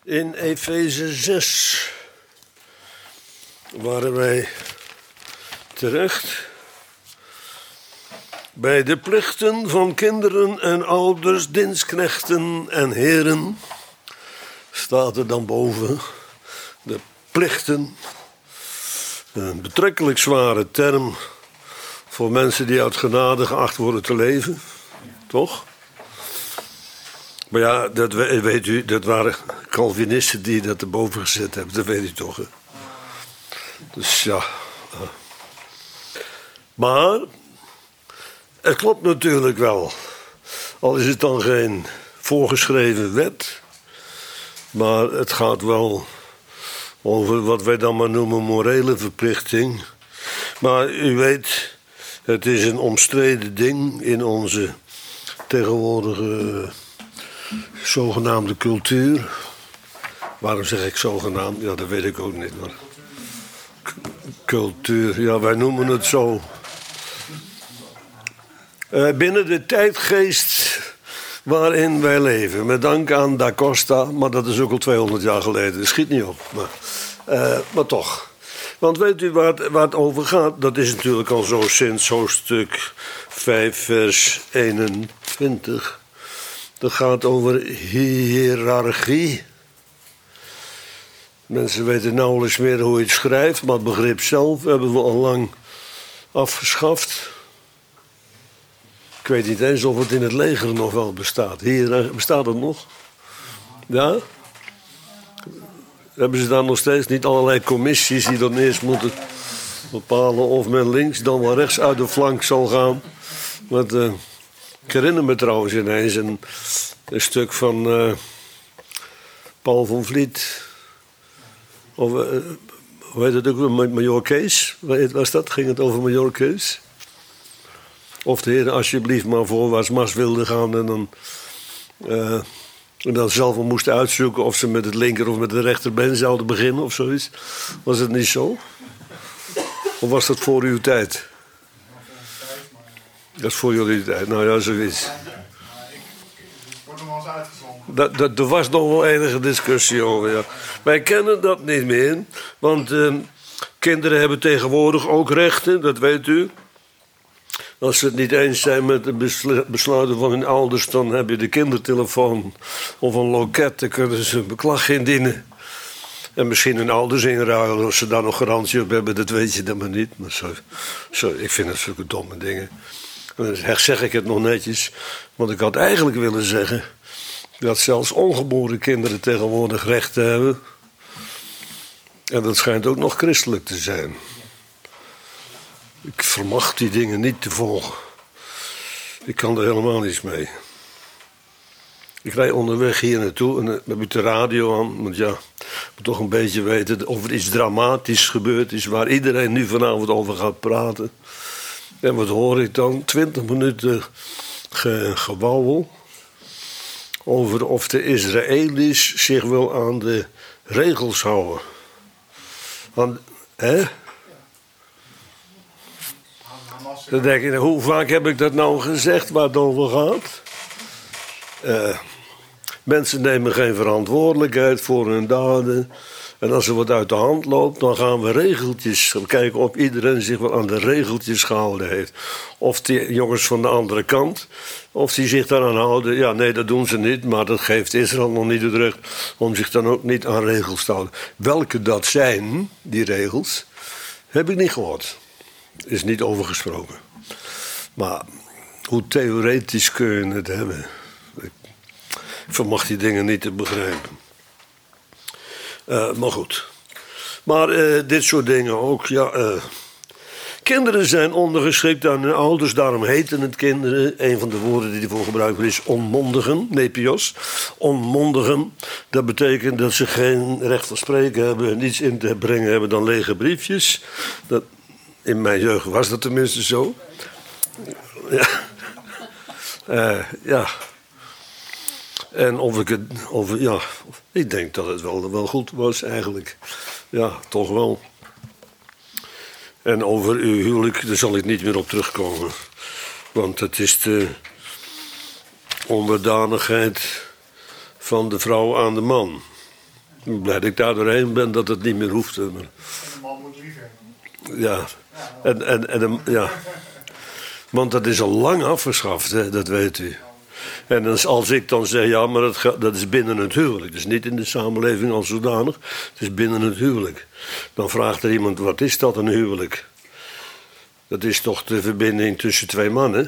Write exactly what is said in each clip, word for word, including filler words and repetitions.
In Efeze zes waren wij terecht bij de plichten van kinderen en ouders, dienstknechten en heren. Staat er dan boven de plichten. Een betrekkelijk zware term voor mensen die uit genade geacht worden te leven. Toch? Maar ja, dat weet u, dat waren Calvinisten die dat erboven gezet hebben. Dat weet u toch, hè? Dus ja. Maar het klopt natuurlijk wel. Al is het dan geen voorgeschreven wet. Maar het gaat wel over wat wij dan maar noemen morele verplichting. Maar u weet, het is een omstreden ding in onze tegenwoordige zogenaamde cultuur. Waarom zeg ik zogenaamd? Ja, dat weet ik ook niet. Maar C- cultuur, ja, wij noemen het zo. Uh, binnen de tijdgeest waarin wij leven. Met dank aan Da Costa, maar dat is ook al tweehonderd jaar geleden. Dat schiet niet op. Maar, uh, maar toch. Want weet u waar het, waar het over gaat? Dat is natuurlijk al zo sinds hoofdstuk vijf, vers eenentwintig. Dat gaat over hiërarchie. Mensen weten nauwelijks meer hoe je het schrijft, maar het begrip zelf hebben we al lang afgeschaft. Ik weet niet eens of het in het leger nog wel bestaat. Hier bestaat het nog. Ja? Hebben ze daar nog steeds niet allerlei commissies die dan eerst moeten bepalen of men links dan wel rechts uit de flank zal gaan. Want, uh, ik herinner me trouwens ineens een, een stuk van uh, Paul van Vliet. Of, uh, hoe heet het ook? Major Kees? Waar was dat? Ging het over Major Kees? Of de heren alsjeblieft maar voorwaarts mars wilden gaan en dan, uh, en dan zelf wel moesten uitzoeken of ze met het linker of met het rechterbeen zouden beginnen of zoiets. Was het niet zo? Of was dat voor uw tijd? Dat is voor jullie tijd. Nou ja, zoiets. Wordt nog wel eens uitgezonden. Dat, dat, er was nog wel enige discussie over, ja. Wij kennen dat niet meer. Want uh, kinderen hebben tegenwoordig ook rechten, dat weet u. Als ze het niet eens zijn met de besluiten van hun ouders, dan heb je de kindertelefoon of een loket. Dan kunnen ze een beklag indienen. En misschien hun ouders inruilen als ze daar nog garantie op hebben. Dat weet je dan maar niet. Maar zo, zo, ik vind dat zulke domme dingen. En dan zeg ik het nog netjes. Want ik had eigenlijk willen zeggen dat zelfs ongeboren kinderen tegenwoordig rechten hebben. En dat schijnt ook nog christelijk te zijn. Ik vermag die dingen niet te volgen. Ik kan er helemaal niets mee. Ik rijd onderweg hier naartoe en dan heb ik de radio aan. Want ja, ik moet toch een beetje weten of er iets dramatisch gebeurd is waar iedereen nu vanavond over gaat praten. En wat hoor ik dan? Twintig minuten ge- gewauwel over of de Israëli's zich wel aan de regels houden. Aan, hè? Dan denk ik, hoe vaak heb ik dat nou gezegd waar het over gaat? Uh, mensen nemen geen verantwoordelijkheid voor hun daden. En als er wat uit de hand loopt, dan gaan we regeltjes. We kijken of iedereen zich wel aan de regeltjes gehouden heeft. Of die jongens van de andere kant, of die zich daaraan houden. Ja, nee, dat doen ze niet, maar dat geeft Israël nog niet het recht om zich dan ook niet aan regels te houden. Welke dat zijn, die regels, heb ik niet gehoord. Is niet over gesproken. Maar hoe theoretisch kun je het hebben? Ik vermag die dingen niet te begrijpen. Uh, maar goed. Maar uh, dit soort dingen ook. Ja, uh, kinderen zijn ondergeschikt aan hun ouders. Daarom heten het kinderen. Een van de woorden die ervoor gebruikt wordt is onmondigen. Nepios. Onmondigen. Dat betekent dat ze geen recht van spreken hebben. En niets in te brengen hebben dan lege briefjes. Dat... In mijn jeugd was dat tenminste zo. Ja. Uh, ja. En of ik het... Of, ja, ik denk dat het wel, wel goed was eigenlijk. Ja, toch wel. En over uw huwelijk, daar zal ik niet meer op terugkomen. Want het is de onderdanigheid van de vrouw aan de man. Ik ben blij dat ik daar doorheen ben, dat het niet meer hoeft. Maar... En de man moet lief hebben. Ja. En, en, en, en, ja. Want dat is al lang afgeschaft, hè? Dat weet u. En als, als ik dan zeg, ja, maar dat, ga, dat is binnen het huwelijk. Dus niet in de samenleving als zodanig. Het is binnen het huwelijk. Dan vraagt er iemand, wat is dat, een huwelijk? Dat is toch de verbinding tussen twee mannen?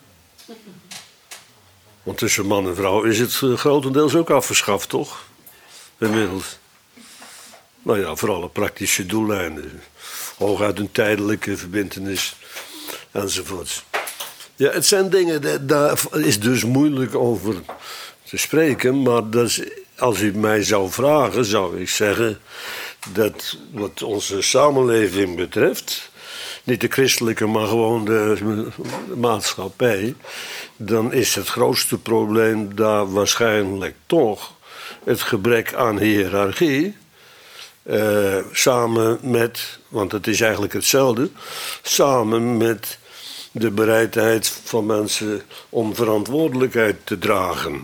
Want tussen man en vrouw is het grotendeels ook afgeschaft, toch? Inmiddels. Nou ja, voor alle praktische doeleinden. Hooguit een tijdelijke verbintenis, enzovoorts. Ja, het zijn dingen, daar is dus moeilijk over te spreken. Maar dat is, als u mij zou vragen, zou ik zeggen dat wat onze samenleving betreft, niet de christelijke, maar gewoon de, de maatschappij, dan is het grootste probleem daar waarschijnlijk toch het gebrek aan hiërarchie. Uh, samen met, want het is eigenlijk hetzelfde, samen met de bereidheid van mensen om verantwoordelijkheid te dragen.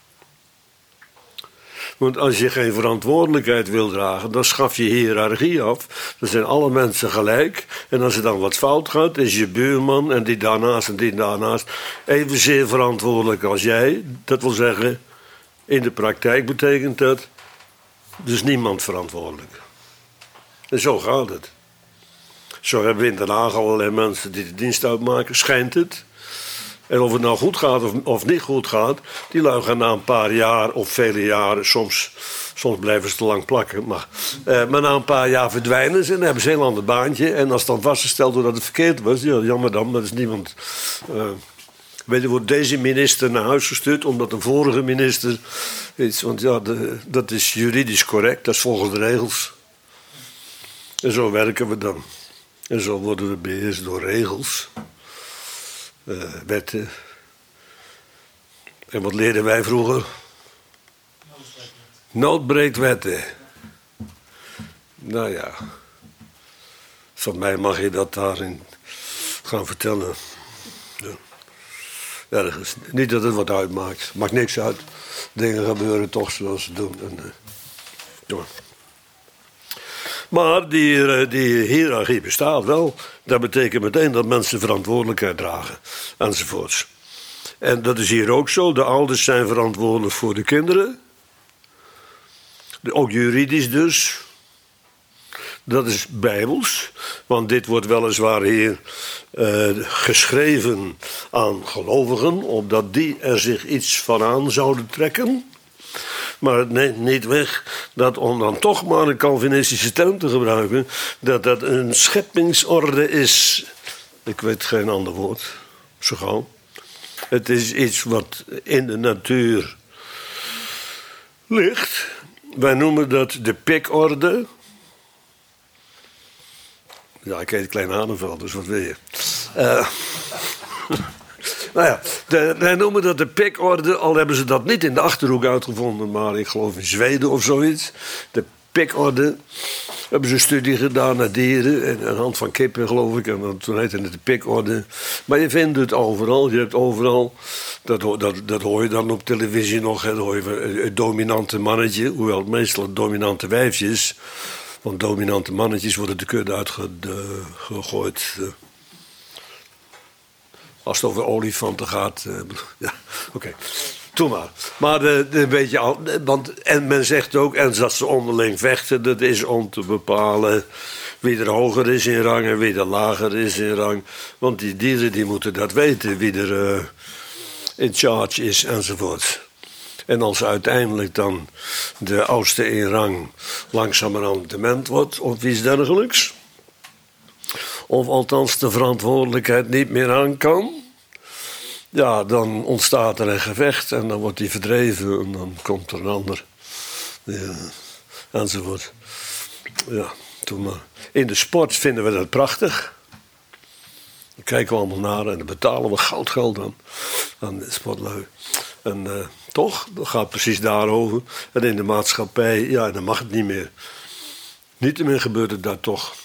Want als je geen verantwoordelijkheid wil dragen, dan schaf je hiërarchie af. Dan zijn alle mensen gelijk. En als er dan wat fout gaat, is je buurman en die daarnaast en die daarnaast evenzeer verantwoordelijk als jij. Dat wil zeggen, in de praktijk betekent dat dus niemand verantwoordelijk. En zo gaat het. Zo hebben we in Den Haag allerlei mensen die de dienst uitmaken, schijnt het. En of het nou goed gaat of, of niet goed gaat, die lui gaan na een paar jaar of vele jaren, soms, soms blijven ze te lang plakken, maar, eh, maar na een paar jaar verdwijnen ze en dan hebben ze een heel ander baantje. En als dan vastgesteld wordt dat het verkeerd was, ja, jammer dan, maar er is niemand. Uh, weet je, wordt deze minister naar huis gestuurd omdat een vorige minister iets, want ja, de, dat is juridisch correct, dat is volgens de regels. En zo werken we dan. En zo worden we beheerst door regels. Uh, wetten. En wat leerden wij vroeger? Nood breekt wetten. Nou ja. Van mij mag je dat daarin gaan vertellen. Ja. Ergens. Niet dat het wat uitmaakt. Maakt niks uit. Dingen gebeuren toch zoals ze doen. En, uh, ja. Maar die, die hiërarchie bestaat wel. Dat betekent meteen dat mensen verantwoordelijkheid dragen. Enzovoorts. En dat is hier ook zo. De ouders zijn verantwoordelijk voor de kinderen. Ook juridisch dus. Dat is bijbels. Want dit wordt weliswaar hier uh, geschreven aan gelovigen. Opdat die er zich iets van aan zouden trekken. Maar het neemt niet weg dat, om dan toch maar een Calvinistische term te gebruiken, dat dat een scheppingsorde is. Ik weet geen ander woord, zo gauw. Het is iets wat in de natuur ligt. Wij noemen dat de pikorde. Ja, ik heet Klein Hanenveld, dus wat wil je? Uh, Nou ja, de, wij noemen dat de pikorde, al hebben ze dat niet in de Achterhoek uitgevonden, maar ik geloof in Zweden of zoiets. De pikorde, hebben ze een studie gedaan naar dieren, en aan de hand van kippen geloof ik, en dan, toen heette het de pikorde. Maar je vindt het overal, je hebt overal, dat, dat, dat hoor je dan op televisie nog, hè, dan hoor je het dominante mannetje, hoewel het meestal het dominante wijfje is. Want dominante mannetjes worden de kudde uitgegooid. Als het over olifanten gaat. Uh, ja, oké. Okay. Doe maar. Maar de, de, een beetje al, want, en men zegt ook, en dat ze onderling vechten, dat is om te bepalen wie er hoger is in rang en wie er lager is in rang. Want die dieren die moeten dat weten, wie er uh, in charge is enzovoort. En als uiteindelijk dan de oudste in rang langzamerhand dement wordt of iets dergelijks, of althans de verantwoordelijkheid niet meer aan kan, ja, dan ontstaat er een gevecht en dan wordt hij verdreven en dan komt er een ander. Ja, enzovoort. Ja, toen maar. In de sport vinden we dat prachtig. Daar kijken we allemaal naar en dan betalen we goudgeld aan, aan de sportlui. En uh, toch, dat gaat precies daarover. En in de maatschappij, ja, dan mag het niet meer. Niettemin gebeurt het daar toch.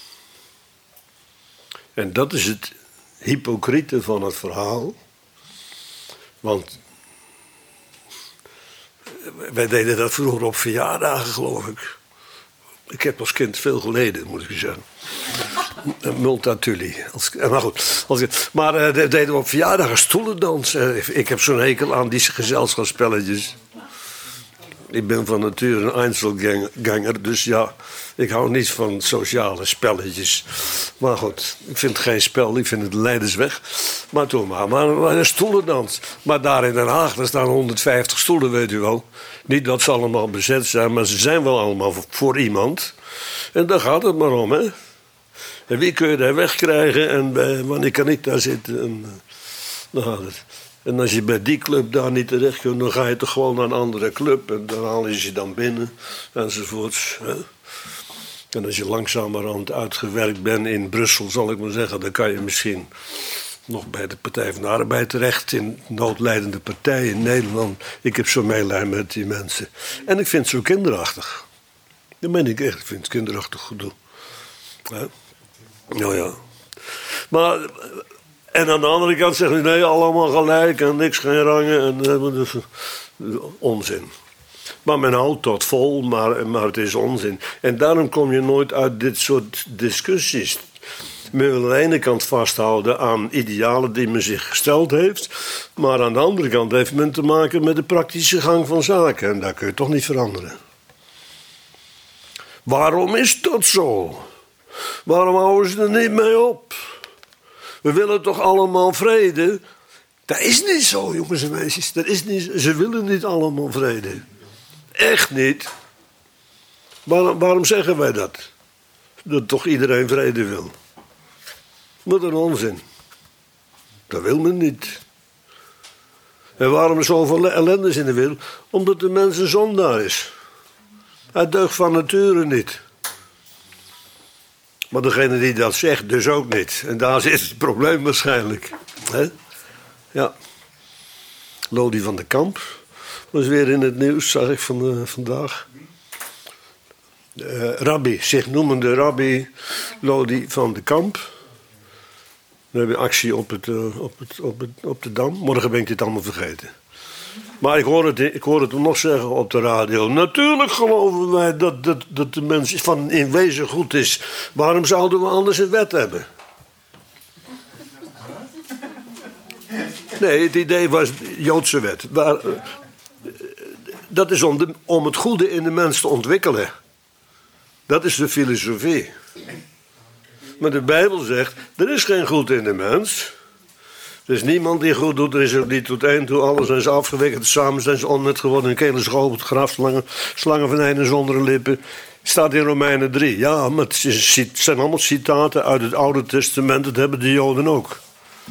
En dat is het hypocriete van het verhaal. Want wij deden dat vroeger op verjaardagen, geloof ik. Ik heb als kind veel geleden, moet ik zeggen. Multatuli. Maar goed. Als ik, maar uh, deden we op verjaardagen stoelendans. Uh, ik heb zo'n hekel aan die gezelschapsspelletjes. Ik ben van nature een Einzelganger, dus ja, ik hou niet van sociale spelletjes. Maar goed, ik vind het geen spel, ik vind het lijdensweg. Maar toen maar, maar, maar een stoelendans. Maar daar in Den Haag, daar staan honderdvijftig stoelen, weet u wel. Niet dat ze allemaal bezet zijn, maar ze zijn wel allemaal voor, voor iemand. En daar gaat het maar om, hè. En wie kun je daar wegkrijgen en uh, wanneer kan ik daar zitten? En, uh, dan gaat het. En als je bij die club daar niet terecht kunt, dan ga je toch gewoon naar een andere club. En dan halen ze je dan binnen, enzovoorts. Hè? En als je langzamerhand uitgewerkt bent in Brussel, zal ik maar zeggen, dan kan je misschien nog bij de Partij van de Arbeid terecht, in noodlijdende partijen in Nederland. Ik heb zo meelijden met die mensen. En ik vind het zo kinderachtig. Dat meen ik echt, ik vind het kinderachtig gedoe. Hè? Nou ja. Maar... En aan de andere kant zeggen ze, nee, allemaal gelijk en niks, geen rangen. En, uh, dus, uh, onzin. Maar men houdt tot vol, maar, maar het is onzin. En daarom kom je nooit uit dit soort discussies. Men wil aan de ene kant vasthouden aan idealen die men zich gesteld heeft. Maar aan de andere kant heeft men te maken met de praktische gang van zaken. En daar kun je toch niet veranderen. Waarom is dat zo? Waarom houden ze er niet mee op? We willen toch allemaal vrede? Dat is niet zo, jongens en meisjes. Dat is niet, ze willen niet allemaal vrede. Echt niet. Waarom, waarom zeggen wij dat? Dat toch iedereen vrede wil. Wat een onzin. Dat wil men niet. En waarom er zoveel ellende is in de wereld? Omdat de mens een zondaar is. Hij deugt van nature niet. Maar degene die dat zegt, dus ook niet. En daar zit het probleem waarschijnlijk. He? Ja. Lodi van de Kamp was weer in het nieuws, zag ik van, uh, vandaag. Uh, rabbi, zich noemende rabbi Lodi van de Kamp. We hebben actie op, het, uh, op, het, op, het, op de Dam. Morgen ben ik dit allemaal vergeten. Maar ik hoor het, ik hoor het nog zeggen op de radio. Natuurlijk geloven wij dat, dat, dat de mens van in wezen goed is. Waarom zouden we anders een wet hebben? Nee, het idee was Joodse wet. Maar, dat is om, de, om het goede in de mens te ontwikkelen. Dat is de filosofie. Maar de Bijbel zegt, er is geen goed in de mens. Er is niemand die goed doet, er is ook niet tot één toe. Alles zijn ze afgewikkeld, samen zijn ze onnet geworden. Een kele school op het graf, slangen, slangen van een zonder lippen. Staat in Romeinen drie. Ja, maar het, is, het zijn allemaal citaten uit het Oude Testament. Dat hebben de Joden ook.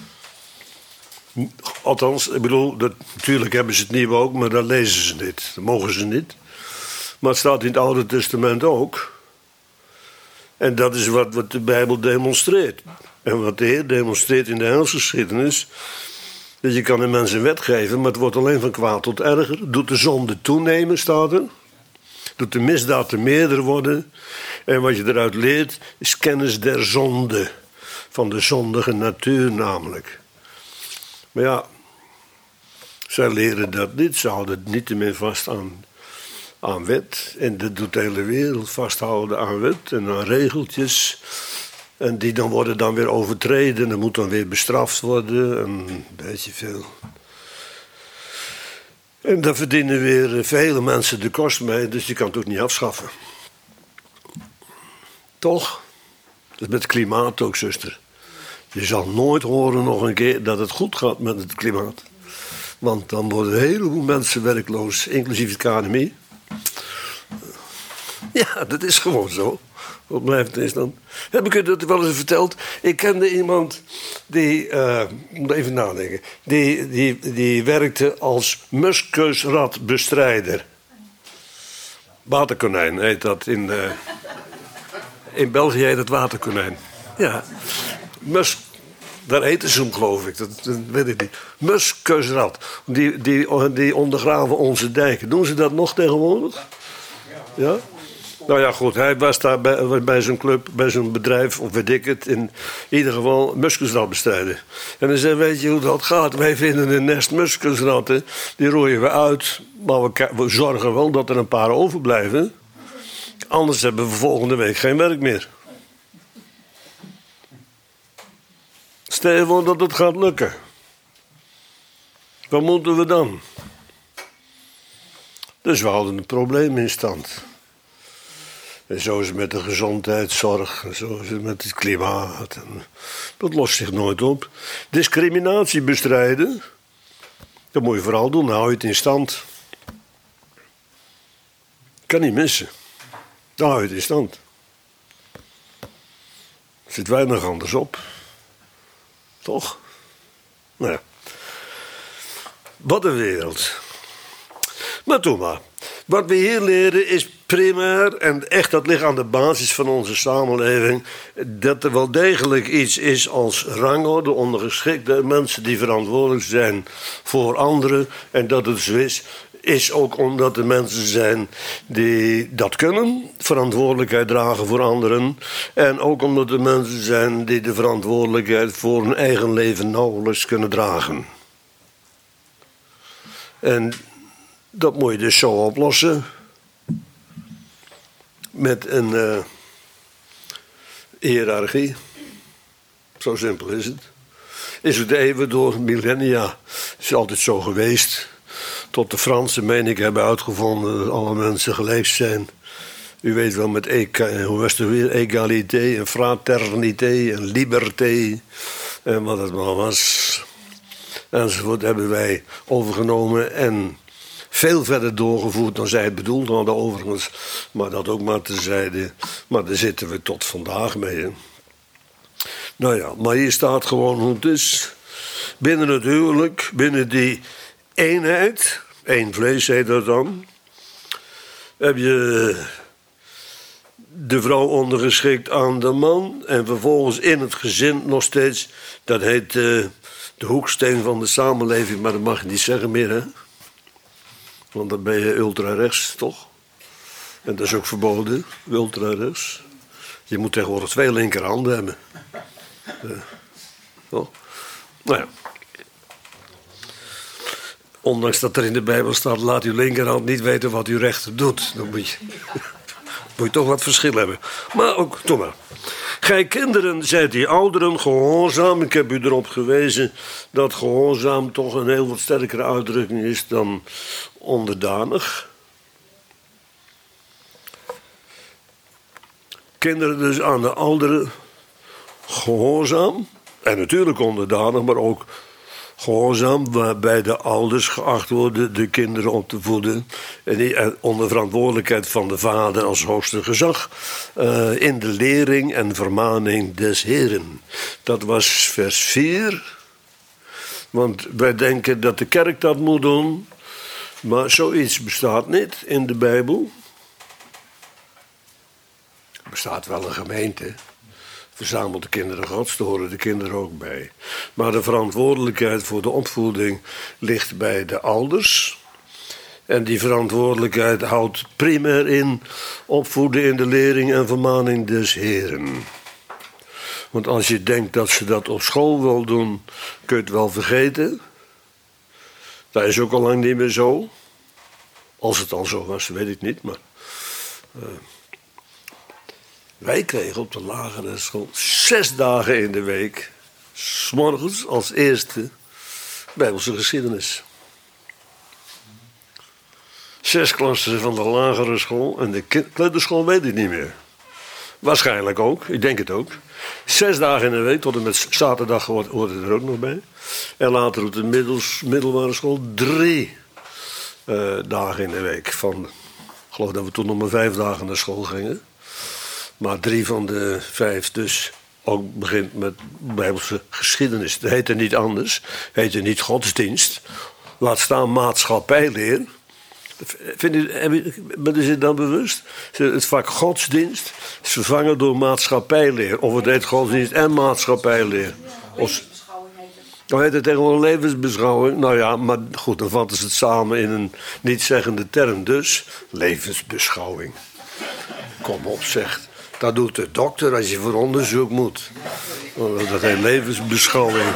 Althans, ik bedoel, dat, natuurlijk hebben ze het Nieuwe ook, maar dat lezen ze niet. Dat mogen ze niet. Maar het staat in het Oude Testament ook. En dat is wat, wat de Bijbel demonstreert. En wat de Heer demonstreert in de heilsgeschiedenis. Dat je kan een mens een wet geven, maar het wordt alleen van kwaad tot erger. Doet de zonde toenemen, staat er. Doet de misdaad te meerder worden. En wat je eruit leert, is kennis der zonde. Van de zondige natuur namelijk. Maar ja, zij leren dat niet. Ze houden het niet meer vast aan, aan wet. En dat doet de hele wereld, vasthouden aan wet en aan regeltjes. En die dan worden dan weer overtreden. En moet dan weer bestraft worden. En een beetje veel. En daar verdienen weer vele mensen de kost mee. Dus je kan het ook niet afschaffen. Toch? Dat is met het klimaat ook, zuster. Je zal nooit horen nog een keer dat het goed gaat met het klimaat. Want dan worden een heleboel mensen werkloos. Inclusief het K N M I. Ja, dat is gewoon zo. Wat blijft het is dan? Heb ik u dat wel eens verteld? Ik kende iemand die, uh, moet even nadenken, die, die, die werkte als muskusratbestrijder. Waterkonijn heet dat in, uh, in België heet het waterkonijn. Ja, mus, daar eten ze hem geloof ik, dat, dat weet ik niet. Muskusrat, die, die, die ondergraven onze dijken. Doen ze dat nog tegenwoordig? Ja? Nou ja, goed, hij was daar bij, bij zijn club, bij zijn bedrijf, of weet ik het, in ieder geval muskusrat bestrijden. En hij zei, weet je hoe dat gaat? Wij vinden een nest muskusratten, die rooien we uit, maar we, we zorgen wel dat er een paar overblijven. Anders hebben we volgende week geen werk meer. Stel je voor dat het gaat lukken. Wat moeten we dan? Dus we houden een probleem in stand. En zo is het met de gezondheidszorg, en zo is het met het klimaat. En dat lost zich nooit op. Discriminatie bestrijden, dat moet je vooral doen, dan hou je het in stand. Kan niet missen. Dan hou je het in stand. Er zit weinig anders op. Toch? Nou ja. Wat een wereld. Maar toen maar. Wat we hier leren is primair, en echt dat ligt aan de basis van onze samenleving, dat er wel degelijk iets is als rangorde, ondergeschikte mensen die verantwoordelijk zijn voor anderen. En dat het zo is, is ook omdat er mensen zijn die dat kunnen, verantwoordelijkheid dragen voor anderen. En ook omdat er mensen zijn die de verantwoordelijkheid voor hun eigen leven nauwelijks kunnen dragen. En dat moet je dus zo oplossen. Met een uh, hiërarchie. Zo simpel is het. Is het even door millennia. Is altijd zo geweest. Tot de Fransen, meen ik, hebben uitgevonden dat alle mensen gelijk zijn. U weet wel met e- hoe was het weer? Egalité en fraternité en liberté. En wat het maar was. Enzovoort hebben wij overgenomen en veel verder doorgevoerd dan zij het bedoeld hadden overigens. Maar dat ook maar terzijde. Maar daar zitten we tot vandaag mee. Hè. Nou ja, maar hier staat gewoon hoe het is. Binnen het huwelijk, binnen die eenheid, één vlees heet dat dan, heb je de vrouw ondergeschikt aan de man. En vervolgens in het gezin nog steeds, dat heet uh, de hoeksteen van de samenleving, maar dat mag je niet zeggen meer, hè. Want dan ben je ultra-rechts, toch? En dat is ook verboden, ultra-rechts. Je moet tegenwoordig twee linkerhanden hebben. Uh, toch? Nou ja. Ondanks dat er in de Bijbel staat, laat uw linkerhand niet weten wat uw rechter doet. Dan moet je, moet je toch wat verschil hebben. Maar ook, toch maar. Gij kinderen, zijt die ouderen gehoorzaam. Ik heb u erop gewezen dat gehoorzaam toch een heel wat sterkere uitdrukking is dan onderdanig. Kinderen dus aan de ouderen gehoorzaam. En natuurlijk onderdanig, maar ook gehoorzaam, waarbij de ouders geacht worden de kinderen op te voeden. En onder verantwoordelijkheid van de vader als hoogste gezag. Uh, in de lering en vermaning des Heren. Dat was vers vier. Want wij denken dat de kerk dat moet doen. Maar zoiets bestaat niet in de Bijbel. Er bestaat wel een gemeente. Verzamelt de kinderen Gods, daar horen de kinderen ook bij. Maar de verantwoordelijkheid voor de opvoeding ligt bij de ouders. En die verantwoordelijkheid houdt primair in opvoeden in de lering en vermaning des Heren. Want als je denkt dat ze dat op school wel doen, kun je het wel vergeten. Dat is ook al lang niet meer zo. Als het al zo was, weet ik niet, maar... Uh, Wij kregen op de lagere school zes dagen in de week, 's morgens als eerste, Bijbelse geschiedenis. Zes klassen van de lagere school en de kleuterschool weet ik niet meer. Waarschijnlijk ook, ik denk het ook. Zes dagen in de week, tot en met zaterdag hoort het er ook nog bij. En later op de middels, middelbare school drie uh, dagen in de week. Van, ik geloof dat we toen nog maar vijf dagen naar school gingen. Maar drie van de vijf dus ook begint met Bijbelse geschiedenis. Dat heette niet anders. Het heette niet godsdienst. Laat staan maatschappijleer. Vind je, ben je zich dan bewust? Het vak godsdienst is vervangen door maatschappijleer. Of het heet godsdienst en maatschappijleer. Of, dan heet het tegenwoordig levensbeschouwing. Nou ja, maar goed, dan vatten ze het samen in een niet-zeggende term. Dus levensbeschouwing. kom op, zegt. Dat doet de dokter als je voor onderzoek moet. Dat heet levensbeschouwing.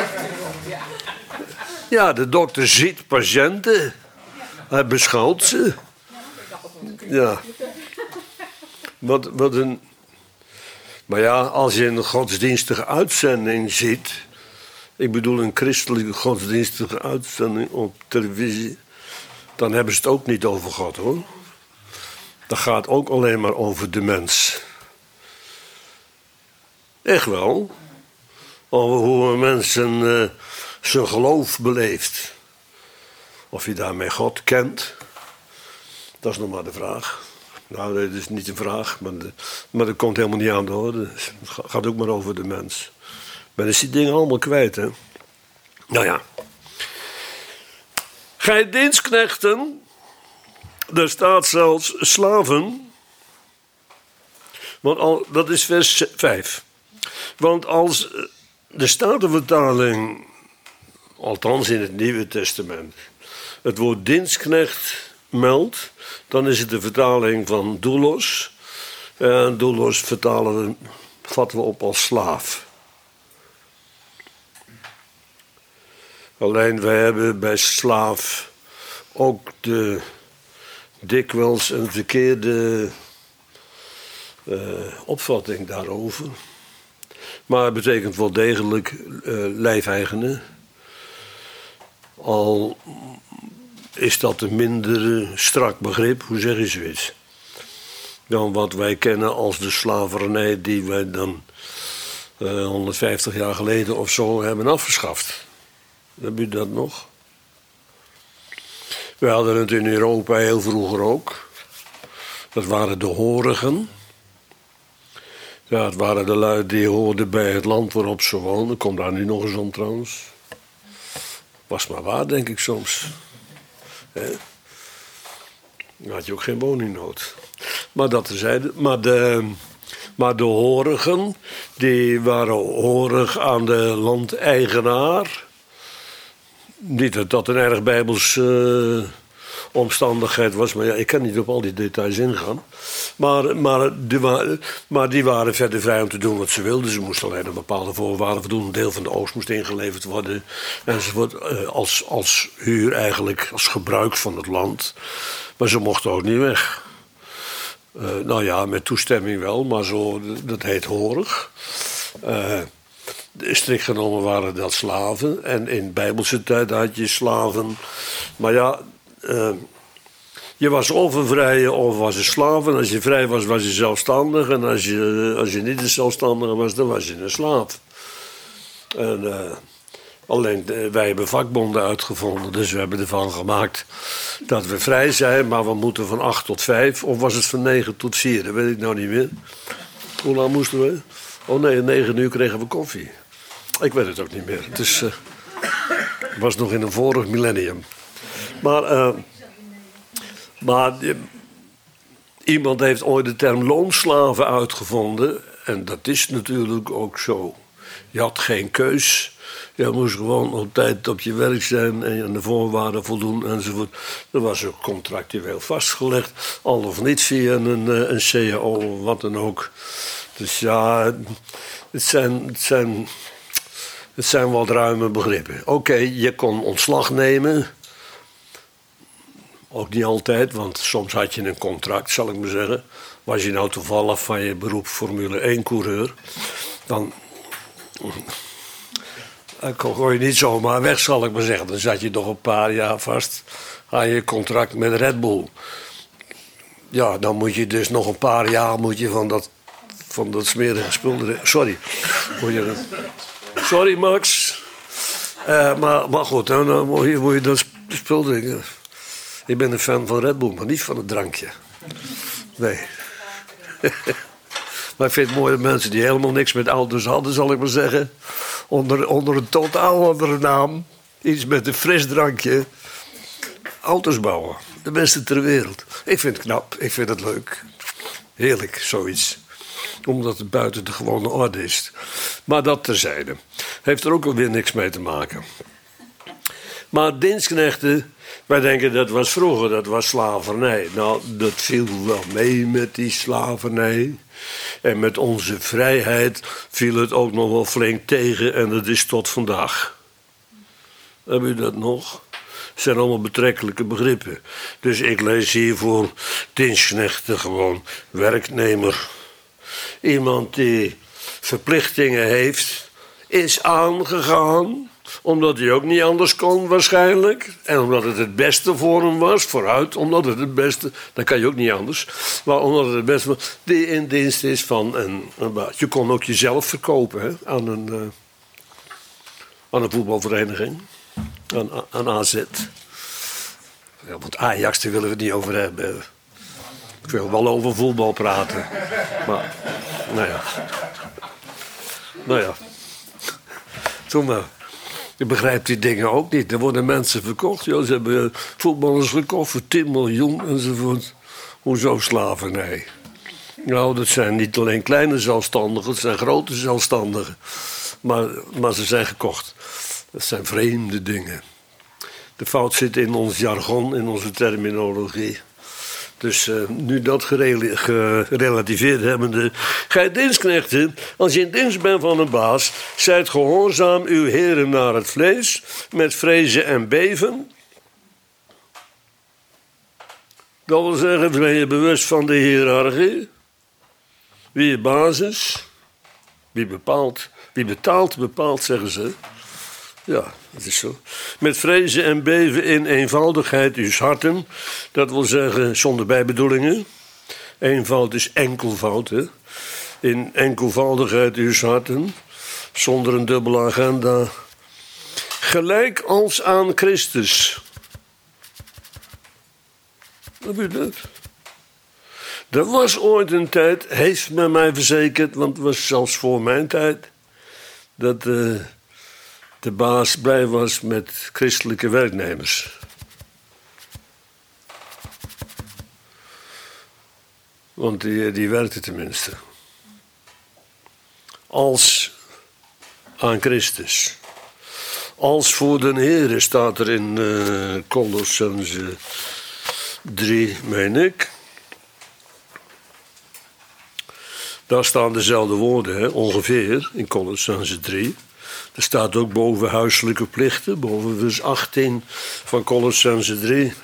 Ja, de dokter ziet patiënten. Hij beschouwt ze. Ja. Wat, wat een... Maar ja, als je een godsdienstige uitzending ziet... Ik bedoel een christelijke godsdienstige uitzending op televisie... dan hebben ze het ook niet over God, hoor. Dat gaat ook alleen maar over de mens. Echt wel. Over hoe een mens zijn, uh, zijn geloof beleeft. Of je daarmee God kent... Dat is nog maar de vraag. Nou, dat is niet een vraag, maar, de, maar dat komt helemaal niet aan de orde. Het gaat ook maar over de mens. Maar is die dingen allemaal kwijt, hè? Nou ja. Gij dienstknechten, daar staat zelfs slaven. Want al, dat is vers vijf. Want als de Statenvertaling, althans in het Nieuwe Testament, het woord dienstknecht meldt, dan is het de vertaling van doulos. En doulos vertalen we, vatten we op als slaaf. Alleen wij hebben bij slaaf ook de dikwijls een verkeerde uh, opvatting daarover. Maar het betekent wel degelijk uh, lijfeigene. Al is dat een minder strak begrip, hoe zeg je zoiets? Dan wat wij kennen als de slavernij die wij dan uh, honderdvijftig jaar geleden of zo hebben afgeschaft. Heb je dat nog? We hadden het in Europa heel vroeger ook. Dat waren de horigen. Ja, het waren de lui die hoorden bij het land waarop ze woonden. Komt daar nu nog eens om trouwens. Was maar waar, denk ik soms. He? Dan had je ook geen woningnood. Maar dat terzijde. Maar de, maar de horigen, die waren horig aan de landeigenaar. Niet dat dat een erg bijbels uh, omstandigheid was, maar ja, ik kan niet op al die details ingaan. Maar, maar, die waren, maar die waren verder vrij om te doen wat ze wilden. Ze moesten alleen aan bepaalde voorwaarden voldoen. Een deel van de oogst moest ingeleverd worden. Enzovoort, uh, als, als huur eigenlijk, als gebruik van het land. Maar ze mochten ook niet weg. Uh, nou ja, met toestemming wel, maar zo, dat heet horig. Uh, Strikt genomen waren dat slaven. En in bijbelse tijd had je slaven. Maar ja, uh, je was of een vrije of was een slaaf. En als je vrij was, was je zelfstandig. En als je, als je niet een zelfstandige was, dan was je een slaaf. En, uh, alleen, uh, wij hebben vakbonden uitgevonden. Dus we hebben ervan gemaakt dat we vrij zijn. Maar we moeten van acht tot vijf. Of was het van negen tot vier? Dat weet ik nou niet meer. Hoe lang moesten we? Oh nee, negen uur kregen we koffie. Ik weet het ook niet meer. Het is, uh, was nog in een vorig millennium. Maar, uh, maar uh, iemand heeft ooit de term loonslaven uitgevonden. En dat is natuurlijk ook zo. Je had geen keus. Je moest gewoon op tijd op je werk zijn en aan de voorwaarden voldoen enzovoort. Dat was ook contractueel vastgelegd. Al of niet via een, een C A O of wat dan ook. Dus ja, het zijn, het zijn, het zijn wat ruime begrippen. Oké, okay, je kon ontslag nemen. Ook niet altijd, want soms had je een contract, zal ik maar zeggen. Was je nou toevallig van je beroep Formule één coureur, dan kon je niet zomaar weg, zal ik maar zeggen. Dan zat je nog een paar jaar vast aan je contract met Red Bull. Ja, dan moet je dus nog een paar jaar moet je van dat... Van dat smerige spul. Sorry. Sorry, Max. Uh, maar, maar goed, dan, dan moet, je, moet je dat spul drinken. Ik ben een fan van Red Bull, maar niet van het drankje. Nee. Maar ik vind het mooi dat mensen die helemaal niks met auto's hadden, zal ik maar zeggen. Onder, onder een totaal andere naam. Iets met een fris drankje. Auto's bouwen. De beste ter wereld. Ik vind het knap. Ik vind het leuk. Heerlijk, zoiets. Omdat het buiten de gewone orde is. Maar dat terzijde. Heeft er ook alweer niks mee te maken. Maar dienstknechten, Wij denken dat was vroeger, dat was slavernij. Nou, dat viel wel mee met die slavernij. En met onze vrijheid viel het ook nog wel flink tegen en dat is tot vandaag. Heb u dat nog? Het zijn allemaal betrekkelijke begrippen. Dus ik lees hier voor dienstknechten gewoon werknemer. Iemand die verplichtingen heeft, is aangegaan. Omdat hij ook niet anders kon waarschijnlijk. En omdat het het beste voor hem was. Vooruit, omdat het het beste... Dan kan je ook niet anders. Maar omdat het het beste was. Die in dienst is van een, een baas. Je kon ook jezelf verkopen hè, aan, een, uh, aan een voetbalvereniging. Aan, aan A Z. Ja, want Ajax, daar willen we het niet over hebben. Ik wil wel over voetbal praten. Maar, nou ja. Nou ja. Toen maar. Je begrijpt die dingen ook niet. Er worden mensen verkocht. Ja, ze hebben voetballers gekocht voor tien miljoen enzovoort. Hoezo slavernij? Nou, dat zijn niet alleen kleine zelfstandigen, het zijn grote zelfstandigen. Maar, maar ze zijn gekocht. Dat zijn vreemde dingen. De fout zit in ons jargon, in onze terminologie. Dus uh, nu dat gerela- gerelativeerd hebbende. Gij dienstknechten, als je in dienst bent van een baas, zijt gehoorzaam uw heren naar het vlees, met vrezen en beven. Dat wil zeggen, ben je bewust van de hiërarchie? Wie je baas is? Wie bepaalt? Wie betaalt, bepaalt, zeggen ze. Ja, dat is zo. Met vrezen en beven in eenvoudigheid uw harten. Dat wil zeggen, zonder bijbedoelingen. Eenvoud is enkelvoud, hè. In enkelvoudigheid uw harten. Zonder een dubbele agenda. Gelijk als aan Christus. Wat u dat? Er was ooit een tijd, heeft men mij verzekerd, want het was zelfs voor mijn tijd, dat uh, de baas blij was met christelijke werknemers. Want die, die werkte tenminste. Als aan Christus. Als voor den Heere staat er in uh, Kolossenzen drie, meen ik. Daar staan dezelfde woorden, hè, ongeveer, in Kolossenzen drie. Er staat ook boven huiselijke plichten, boven vers achttien van Kolossenzen drie.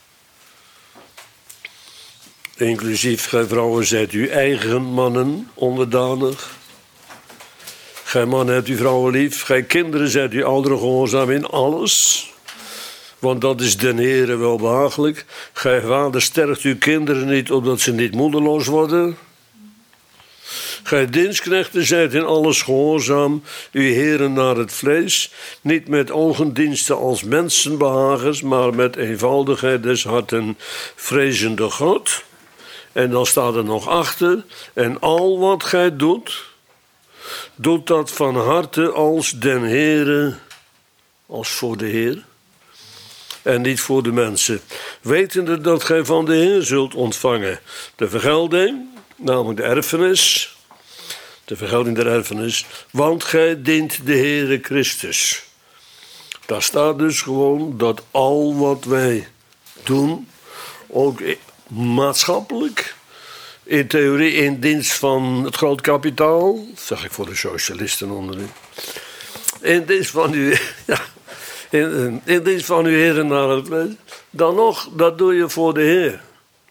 Inclusief, gij vrouwen zijt uw eigen mannen onderdanig. Gij mannen hebt uw vrouwen lief. Gij kinderen zijt uw ouderen gehoorzaam in alles. Want dat is den Heere wel behagelijk. Gij vader sterft uw kinderen niet, opdat ze niet moederloos worden. Gij dienstknechten zijt in alles gehoorzaam, uw heren naar het vlees, niet met ogendiensten als mensenbehagers, maar met eenvoudigheid des harten, vrezende God. En dan staat er nog achter, en al wat gij doet, doet dat van harte als den Heere, als voor de Heer, en niet voor de mensen, wetende dat gij van de Heer zult ontvangen de vergelding, namelijk de erfenis, de vergelding der erfenis, want gij dient de Heere Christus. Daar staat dus gewoon dat al wat wij doen, ook maatschappelijk, in theorie in dienst van het groot kapitaal, dat zeg ik voor de socialisten onderin, in dienst van uw, ja, in, in dienst van uw Heere naar het vlees, dan nog, dat doe je voor de Heer.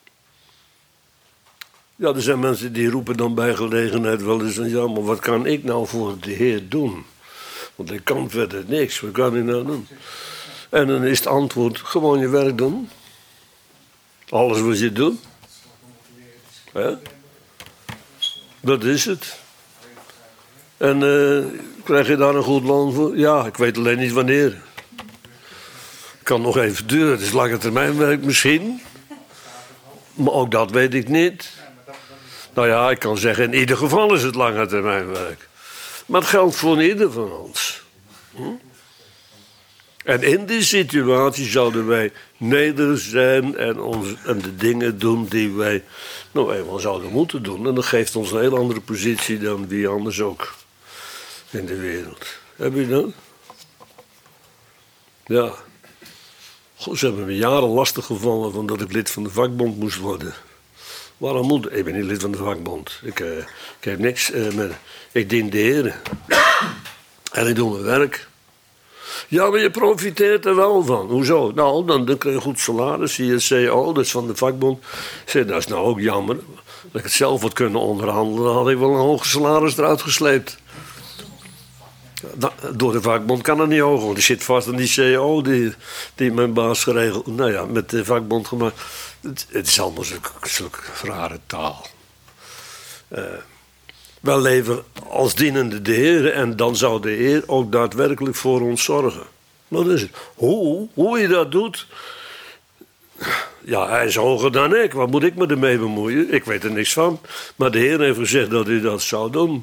Ja, er zijn mensen die roepen dan bij gelegenheid wel eens, ja, maar wat kan ik nou voor de Heer doen? Want ik kan verder niks, wat kan ik nou doen? En dan is het antwoord, gewoon je werk doen. Alles wat je doet. Ja? Dat is het. En uh, krijg je daar een goed loon voor? Ja, ik weet alleen niet wanneer. Het kan nog even duren, het is lange termijn werk misschien. Maar ook dat weet ik niet. Nou ja, ik kan zeggen, in ieder geval is het lange termijn werk. Maar het geldt voor ieder van ons. Hm? En in die situatie zouden wij nederig zijn en, ons, en de dingen doen die wij nou eenmaal zouden moeten doen. En dat geeft ons een heel andere positie dan wie anders ook in de wereld. Heb je dat? Ja. Goh, ze hebben me jaren lastig gevallen van dat ik lid van de vakbond moest worden. Waarom moet ik? Ik ben niet lid van de vakbond. Ik, uh, ik heb niks uh, met... Ik dien de Heer. En ik doe mijn werk. Ja, maar je profiteert er wel van. Hoezo? Nou, dan, dan krijg je goed salaris. Zie je C O, dat is van de vakbond. Ik zeg, dat is nou ook jammer. Als ik het zelf had kunnen onderhandelen, dan had ik wel een hoger salaris eruit gesleept. Door de vakbond kan het niet hoger, want die zit vast aan die C O die, die mijn baas geregeld. Nou ja, met de vakbond gemaakt. Het, het is allemaal zulke, zulke rare taal. Uh, wij leven als dienende de Heer en dan zou de Heer ook daadwerkelijk voor ons zorgen. Wat is het? Hoe, hoe je dat doet? Ja, hij is hoger dan ik. Wat moet ik me ermee bemoeien? Ik weet er niks van. Maar de Heer heeft gezegd dat hij dat zou doen.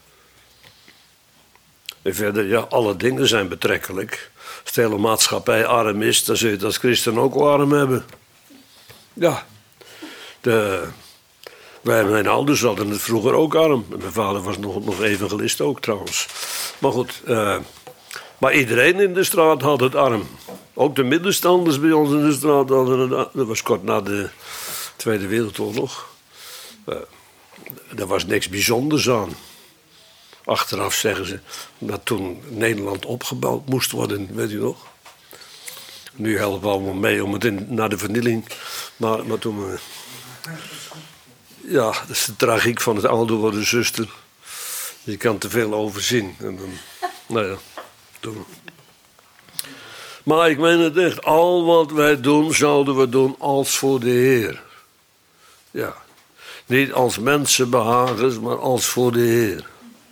En verder, ja, alle dingen zijn betrekkelijk. Als de hele maatschappij arm is, dan zul je het als christen ook wel arm hebben. Ja. De, wij, mijn ouders hadden het vroeger ook arm. Mijn vader was nog, nog evangelist ook trouwens. Maar goed, uh, maar iedereen in de straat had het arm. Ook de middenstanders bij ons in de straat hadden het arm. Dat was kort na de Tweede Wereldoorlog. Uh, daar was niks bijzonders aan. Achteraf zeggen ze dat toen Nederland opgebouwd moest worden, weet u nog? Nu helpen we allemaal mee om het in, naar de vernieling. Maar, maar toen... Uh, ja, dat is de tragiek van het ouder worden, zuster. Je kan te veel overzien. En dan, nou ja, doen. Maar ik meen het echt. Al wat wij doen, zouden we doen als voor de Heer. Ja. Niet als mensenbehagers, maar als voor de Heer.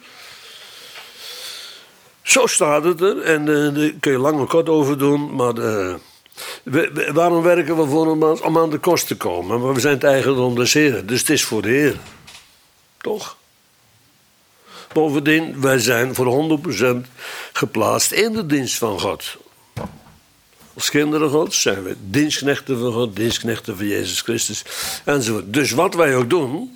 Zo staat het er. En uh, daar kun je lang en kort over doen. Maar uh, we, we, waarom werken we voor om aan, om aan de kost te komen? Maar we zijn het eigendom des Heeren. Dus het is voor de Heer. Toch? Bovendien, wij zijn voor honderd procent geplaatst in de dienst van God. Als kinderen Gods zijn we dienstknechten van God, dienstknechten van Jezus Christus enzovoort. Dus wat wij ook doen,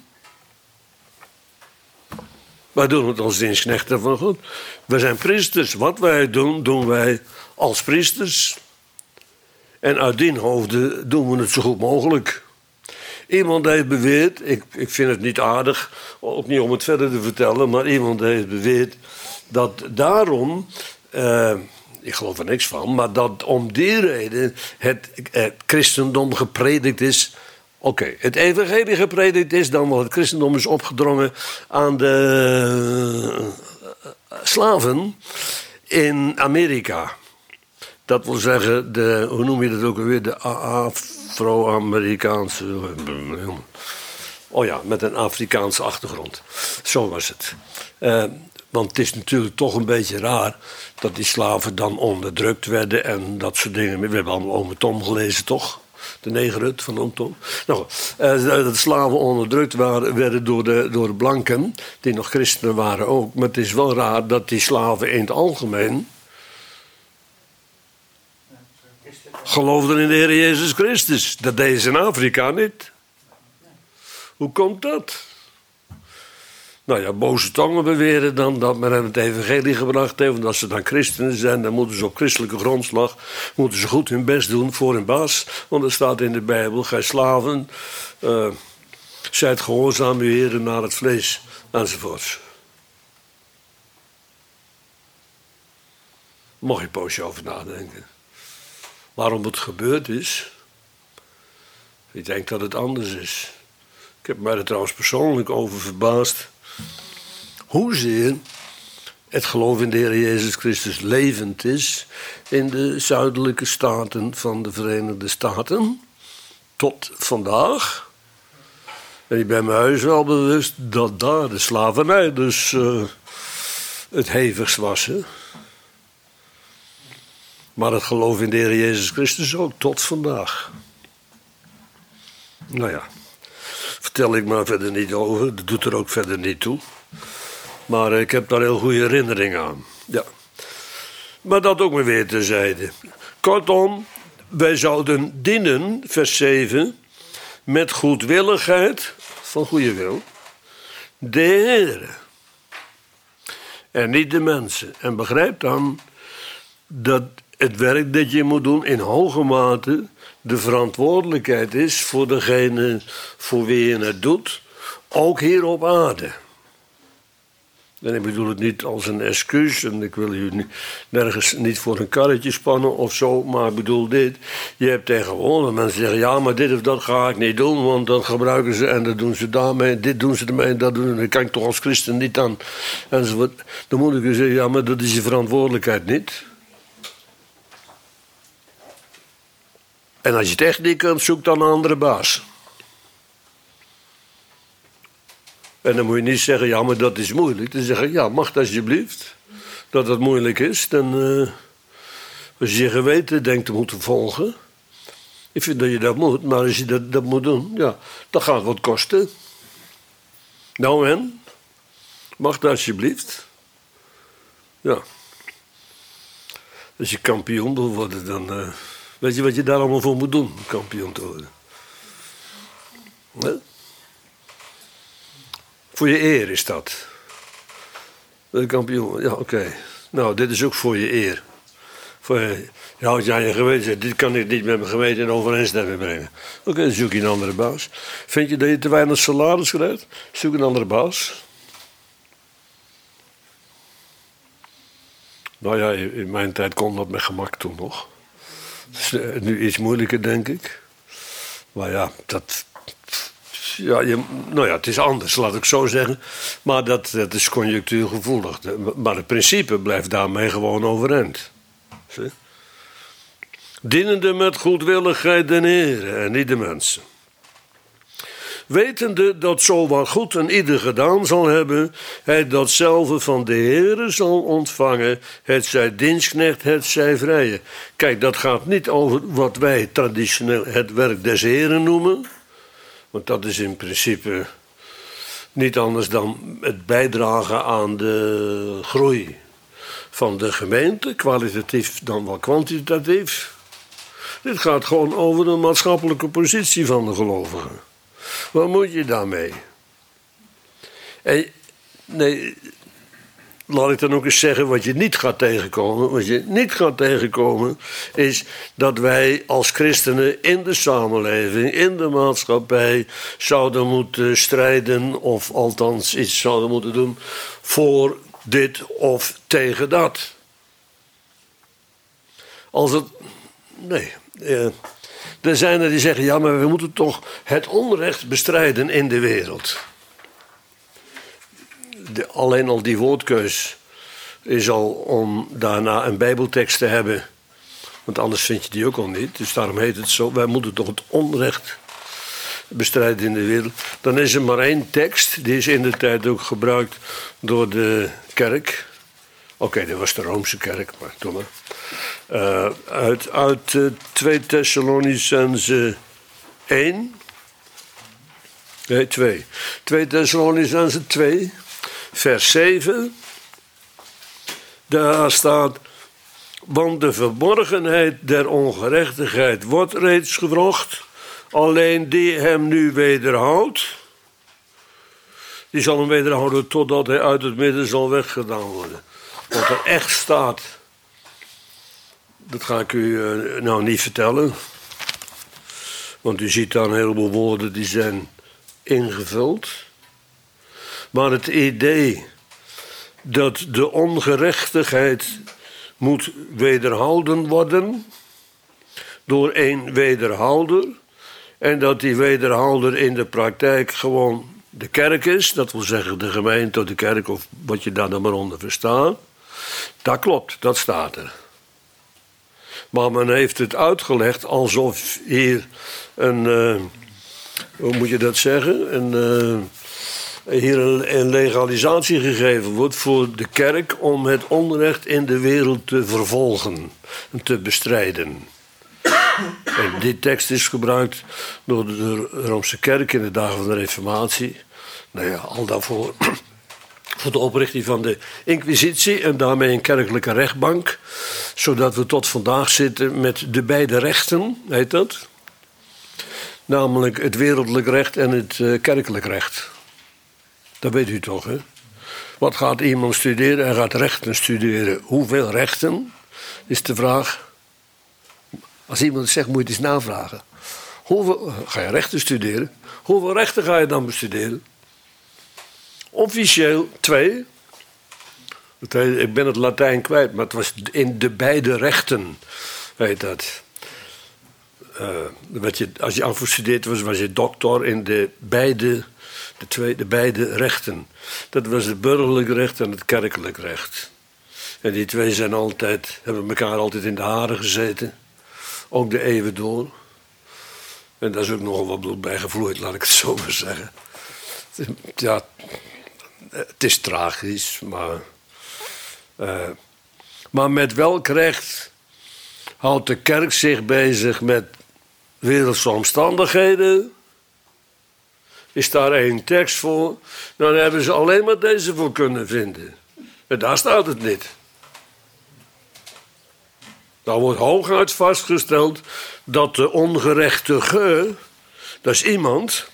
wij doen het als dienstknechten van God. Wij zijn priesters. Wat wij doen, doen wij als priesters. En uit die hoofden doen we het zo goed mogelijk. Iemand heeft beweerd, ik, ik vind het niet aardig, ook niet om het verder te vertellen, maar iemand heeft beweerd dat daarom, uh, ik geloof er niks van, maar dat om die reden het, het christendom gepredikt is. Oké, okay, het evangelie gepredikt is dan wel het christendom is opgedrongen aan de uh, slaven in Amerika. Dat wil zeggen, de, hoe noem je dat ook alweer, de Afro-Amerikaanse... Oh ja, met een Afrikaanse achtergrond. Zo was het. Uh, want het is natuurlijk toch een beetje raar dat die slaven dan onderdrukt werden en dat soort dingen. We hebben allemaal Ome Tom gelezen, toch? De negerhut van Oom Tom. Nou, uh, dat de slaven onderdrukt waren, werden door de, door de blanken, die nog christenen waren ook. Maar het is wel raar dat die slaven in het algemeen geloofden in de Heer Jezus Christus. Dat deden ze in Afrika niet. Hoe komt dat? Nou ja, boze tongen beweren dan dat men hen het evangelie gebracht heeft. Want als ze dan christenen zijn, dan moeten ze op christelijke grondslag moeten ze goed hun best doen voor hun baas. Want er staat in de Bijbel, gij slaven, uh, zijt gehoorzaam uw heren naar het vlees, enzovoorts. Mag je een poosje over nadenken. Waarom het gebeurd is? Ik denk dat het anders is. Ik heb mij er trouwens persoonlijk over verbaasd. Hoezeer het geloof in de Heer Jezus Christus levend is in de zuidelijke staten van de Verenigde Staten. Tot vandaag. En ik ben me heus wel bewust dat daar de slavernij dus uh, het hevigst was. Hè? Maar het geloof in de Heer Jezus Christus ook tot vandaag. Nou ja, vertel ik maar verder niet over. Dat doet er ook verder niet toe. Maar ik heb daar heel goede herinneringen aan. Ja. Maar dat ook maar weer terzijde. Kortom, wij zouden dienen, vers zeven, met goedwilligheid, van goede wil, de Heere. En niet de mensen. En begrijp dan dat het werk dat je moet doen in hoge mate de verantwoordelijkheid is voor degene voor wie je het doet, ook hier op aarde. En ik bedoel het niet als een excuus, en ik wil u niet, nergens niet voor een karretje spannen of zo, maar ik bedoel dit. Je hebt tegenwoordig mensen die zeggen, ja, maar dit of dat ga ik niet doen, want dat gebruiken ze en dat doen ze daarmee, dit doen ze ermee en dat doen ze, dat kan ik toch als christen niet aan. Enzovoort. Dan moet ik u zeggen, ja, maar dat is je verantwoordelijkheid niet. En als je het echt niet kunt, zoek dan een andere baas. En dan moet je niet zeggen, ja, maar dat is moeilijk. Dan zeg je, ja, mag het alsjeblieft. Dat het moeilijk is, dan... Uh, als je je geweten denkt te moeten volgen... Ik vind dat je dat moet, maar als je dat, dat moet doen... Ja, dat gaat wat kosten. Nou en? Mag het alsjeblieft. Ja. Als je kampioen wil worden, dan... Uh, weet je wat je daar allemaal voor moet doen, om kampioen te worden? Hè? Voor je eer is dat. De kampioen, ja, oké. Okay. Nou, dit is ook voor je eer. Voor je, ja, als jij je geweten zegt, dit kan ik niet met mijn geweten in overeenstemming brengen. Oké, okay, dan zoek je een andere baas. Vind je dat je te weinig salaris krijgt? Zoek een andere baas. Nou ja, in mijn tijd kon dat met gemak toen nog. Dus, uh, nu iets moeilijker, denk ik. Maar ja, dat... Ja, je, nou ja, het is anders, laat ik zo zeggen. Maar dat, dat is conjunctuurgevoelig. Maar het principe blijft daarmee gewoon overeind. Zie? Dienende met goedwilligheid den Heere en niet de mensen. Wetende dat zo wat goed een ieder gedaan zal hebben, hij datzelfde van de Heere zal ontvangen, het zij dienstknecht, het zij vrije. Kijk, dat gaat niet over wat wij traditioneel het werk des Heeren noemen. Want dat is in principe niet anders dan het bijdragen aan de groei van de gemeente, kwalitatief dan wel kwantitatief. Dit gaat gewoon over de maatschappelijke positie van de gelovigen. Wat moet je daarmee? En, nee, laat ik dan ook eens zeggen wat je niet gaat tegenkomen. Wat je niet gaat tegenkomen is dat wij als christenen in de samenleving, in de maatschappij, zouden moeten strijden of althans iets zouden moeten doen voor dit of tegen dat. Als het... Nee. Eh, er zijn er die zeggen, ja, maar we moeten toch het onrecht bestrijden in de wereld. De, alleen al die woordkeus is al om daarna een bijbeltekst te hebben. Want anders vind je die ook al niet. Dus daarom heet het zo, wij moeten toch het onrecht bestrijden in de wereld. Dan is er maar één tekst, die is in de tijd ook gebruikt door de kerk. Oké, okay, dat was de Roomse kerk, maar doe maar. Uh, uit uit uh, twee Thessalonicenzen één. Nee, twee. twee Thessalonicenzen twee, vers zeven. Daar staat... Want de verborgenheid der ongerechtigheid wordt reeds gewrocht. Alleen die hem nu wederhoudt, die zal hem wederhouden totdat hij uit het midden zal weggedaan worden. Wat er echt staat, dat ga ik u uh, nou niet vertellen. Want u ziet daar een heleboel woorden die zijn ingevuld. Maar het idee dat de ongerechtigheid moet wederhouden worden door een wederhouder. En dat die wederhouder in de praktijk gewoon de kerk is. Dat wil zeggen de gemeente of de kerk of wat je daar dan maar onder verstaat. Dat klopt, dat staat er. Maar men heeft het uitgelegd alsof hier een, uh, hoe moet je dat zeggen, een, uh, hier een, een legalisatie gegeven wordt voor de kerk om het onrecht in de wereld te vervolgen en te bestrijden. En die tekst is gebruikt door de Roomse kerk in de dagen van de Reformatie. Nou ja, al daarvoor voor de oprichting van de Inquisitie en daarmee een kerkelijke rechtbank. Zodat we tot vandaag zitten met de beide rechten, heet dat. Namelijk het wereldlijk recht en het uh, kerkelijk recht. Dat weet u toch, hè? Wat gaat iemand studeren? Hij gaat rechten studeren. Hoeveel rechten? is de vraag. Als iemand het zegt, moet je het eens navragen. Hoeveel, ga je rechten studeren? Hoeveel rechten ga je dan bestuderen? Officieel twee. Ik ben het Latijn kwijt, maar het was in de beide rechten. Weet dat. Uh, wat je, als je afgestudeerd was, was je doctor in de beide, de, twee, de beide rechten. Dat was het burgerlijk recht en het kerkelijk recht. En die twee zijn altijd, hebben elkaar altijd in de haren gezeten. Ook de eeuwen door. En daar is ook nogal wat bloed bij gevloeid, laat ik het zo maar zeggen. Ja, het is tragisch, maar... Uh, maar met welk recht houdt de kerk zich bezig met wereldse omstandigheden? Is daar één tekst voor? Dan hebben ze alleen maar deze voor kunnen vinden. En daar staat het niet. Daar wordt hooguit vastgesteld dat de ongerechtige, dat is iemand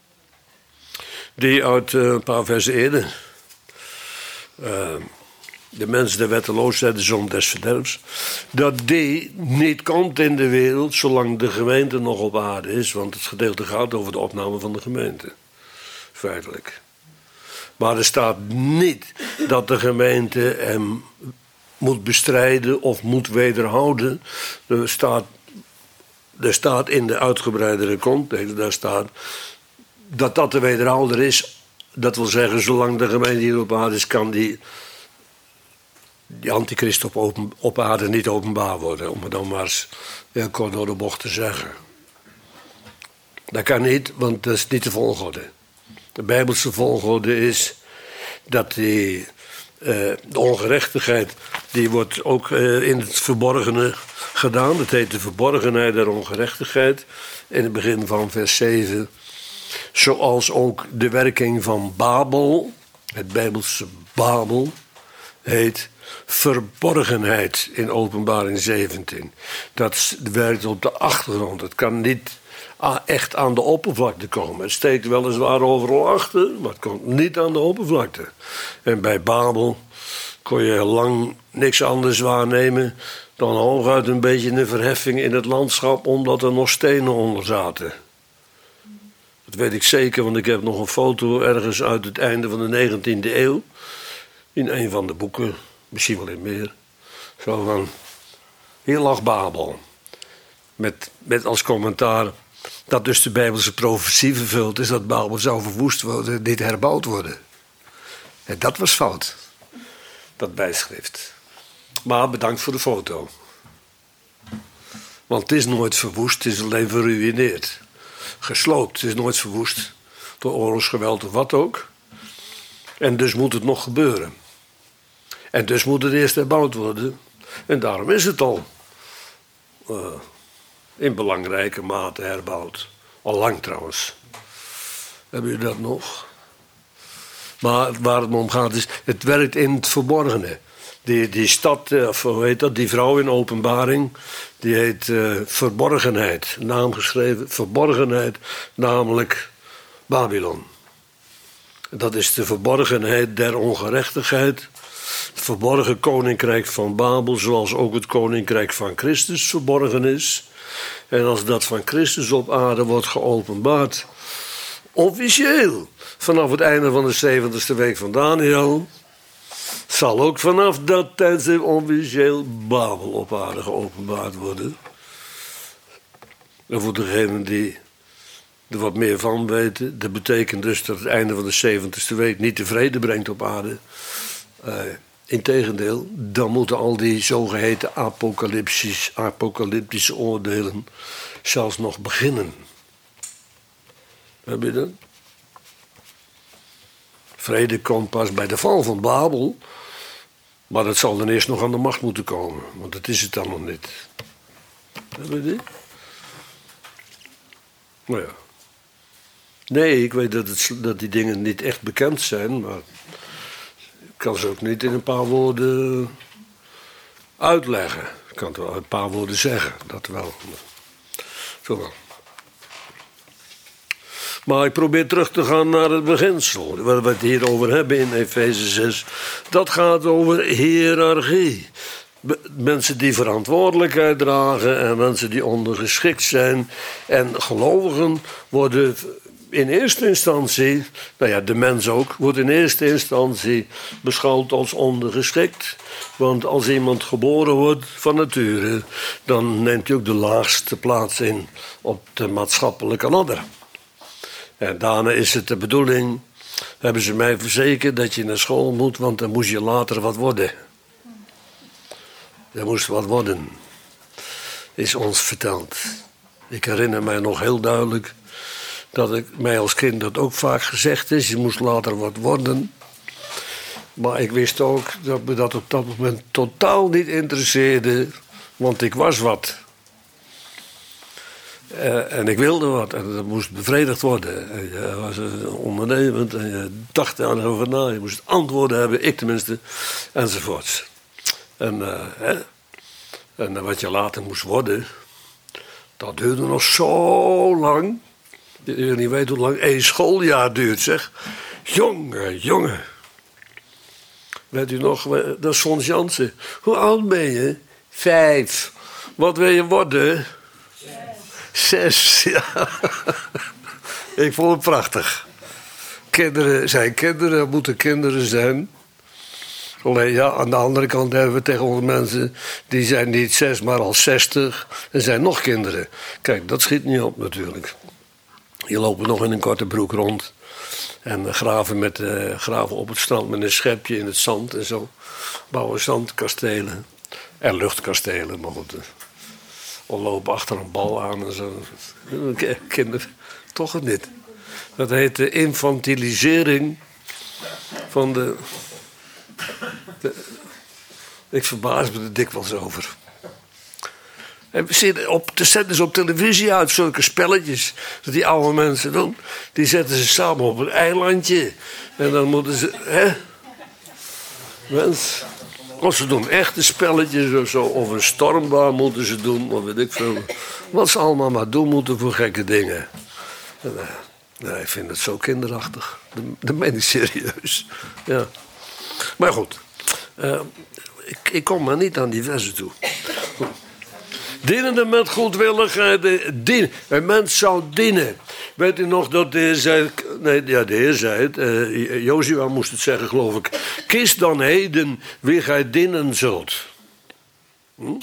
die uit uh, een paar versen eerder, uh, de mensen de wetteloosheid, de zon des verderfs, dat die niet komt in de wereld zolang de gemeente nog op aarde is, want het gedeelte gaat over de opname van de gemeente, feitelijk. Maar er staat niet dat de gemeente hem moet bestrijden of moet wederhouden. Er staat, er staat in de uitgebreidere context, daar staat dat dat de wederhouder is. Dat wil zeggen, zolang de gemeente hier op aarde is, kan die, die antichrist op, open, op aarde niet openbaar worden. Om het dan maar eens heel kort door de bocht te zeggen. Dat kan niet, want dat is niet de volgorde. De Bijbelse volgorde is dat die, uh, de ongerechtigheid, die wordt ook uh, in het verborgene gedaan. Dat heet de verborgenheid der ongerechtigheid. In het begin van vers zeven. Zoals ook de werking van Babel, het Bijbelse Babel, heet verborgenheid in Openbaring zeventien. Dat werkt op de achtergrond. Het kan niet echt aan de oppervlakte komen. Het steekt weliswaar overal achter, maar het komt niet aan de oppervlakte. En bij Babel kon je lang niks anders waarnemen dan hooguit een beetje een verheffing in het landschap, omdat er nog stenen onder zaten. Dat weet ik zeker, want ik heb nog een foto ergens uit het einde van de negentiende eeuw. In een van de boeken, misschien wel in meer. Zo van, hier lag Babel. Met, met als commentaar dat dus de Bijbelse profetie vervuld is dat Babel zou verwoest worden, niet herbouwd worden. En dat was fout, dat bijschrift. Maar bedankt voor de foto. Want het is nooit verwoest, het is alleen verruïneerd. Gesloopt, het is nooit verwoest door oorlogsgeweld of wat ook. En dus moet het nog gebeuren. En dus moet het eerst herbouwd worden. En daarom is het al uh, in belangrijke mate herbouwd. Al lang trouwens. Hebben jullie dat nog? Maar waar het me om gaat is, het werkt in het verborgene. Die, die stad, of hoe heet dat, die vrouw in Openbaring, die heet uh, Verborgenheid. Naam geschreven, Verborgenheid, namelijk Babylon. Dat is de verborgenheid der ongerechtigheid. Het verborgen koninkrijk van Babel, zoals ook het koninkrijk van Christus verborgen is. En als dat van Christus op aarde wordt geopenbaard, officieel, vanaf het einde van de zeventigste week van Daniel, zal ook vanaf dat tijdstip officieel Babel op aarde geopenbaard worden. En voor degenen die er wat meer van weten, dat betekent dus dat het einde van de zeventigste week niet de vrede brengt op aarde. Uh, Integendeel, dan moeten al die zogeheten apocalyptische oordelen zelfs nog beginnen. Heb je dat? Vrede komt pas bij de val van Babel, maar dat zal dan eerst nog aan de macht moeten komen, want dat is het dan nog niet. Heb je die? Nou ja. Nee, ik weet dat, het, dat die dingen niet echt bekend zijn, maar ik kan ze ook niet in een paar woorden uitleggen. Ik kan het wel een paar woorden zeggen, dat wel. Zo wel. Maar ik probeer terug te gaan naar het beginsel, waar we het hier over hebben in Efeze zes. Dat gaat over hiërarchie. be- mensen die verantwoordelijkheid dragen en mensen die ondergeschikt zijn. En gelovigen worden in eerste instantie, nou ja, de mens ook, wordt in eerste instantie beschouwd als ondergeschikt. Want als iemand geboren wordt van nature, dan neemt hij ook de laagste plaats in op de maatschappelijke ladder. En daarna is het de bedoeling, hebben ze mij verzekerd, dat je naar school moet, want dan moest je later wat worden. Je moest wat worden, is ons verteld. Ik herinner mij nog heel duidelijk dat ik mij als kind dat ook vaak gezegd is. Je moest later wat worden. Maar ik wist ook dat me dat op dat moment totaal niet interesseerde, want ik was wat. Uh, en ik wilde wat en dat moest bevredigd worden. En je was uh, ondernemend en je dacht daar over na. Je moest antwoorden hebben, ik tenminste, enzovoorts. En, uh, hè, en wat je later moest worden, dat duurde nog zo lang. Je niet weet hoe lang één schooljaar duurt, zeg. Jongen, jongen. Weet u nog, dat is Fons Jansen. Hoe oud ben je? Vijf. Wat wil je worden? Zes, ja. Ik vond het prachtig. Kinderen zijn kinderen, moeten kinderen zijn. Alleen ja, aan de andere kant hebben we tegenwoordig mensen die zijn niet zes, maar al zestig en zijn nog kinderen. Kijk, dat schiet niet op natuurlijk. Die lopen nog in een korte broek rond. En graven, met, uh, graven op het strand met een schepje in het zand en zo. Bouwen zandkastelen. En luchtkastelen, maar goed. Of lopen achter een bal aan en zo. Kinderen, toch het niet. Dat heet de infantilisering van de... de ik verbaas me er dikwijls over. En we zitten op, te zetten ze op televisie uit, zulke spelletjes. Dat die oude mensen doen. Die zetten ze samen op een eilandje. En dan moeten ze... Hè? Mens... Of ze doen echte spelletjes of zo. Of een stormbaan moeten ze doen. Of weet ik veel. Wat ze allemaal maar doen moeten voor gekke dingen. En, uh, nou, ik vind het zo kinderachtig. Dat, dat meen ik serieus. Ja. Maar goed. Uh, ik, ik kom maar niet aan die versen toe. Goed. Dienende met goedwilligheid. Dien. Een mens zou dienen. Weet u nog dat de Heer zei... Nee, ja, de Heer zei het. Uh, Jozua moest het zeggen, geloof ik. Kies dan heden wie gij dienen zult. Hm?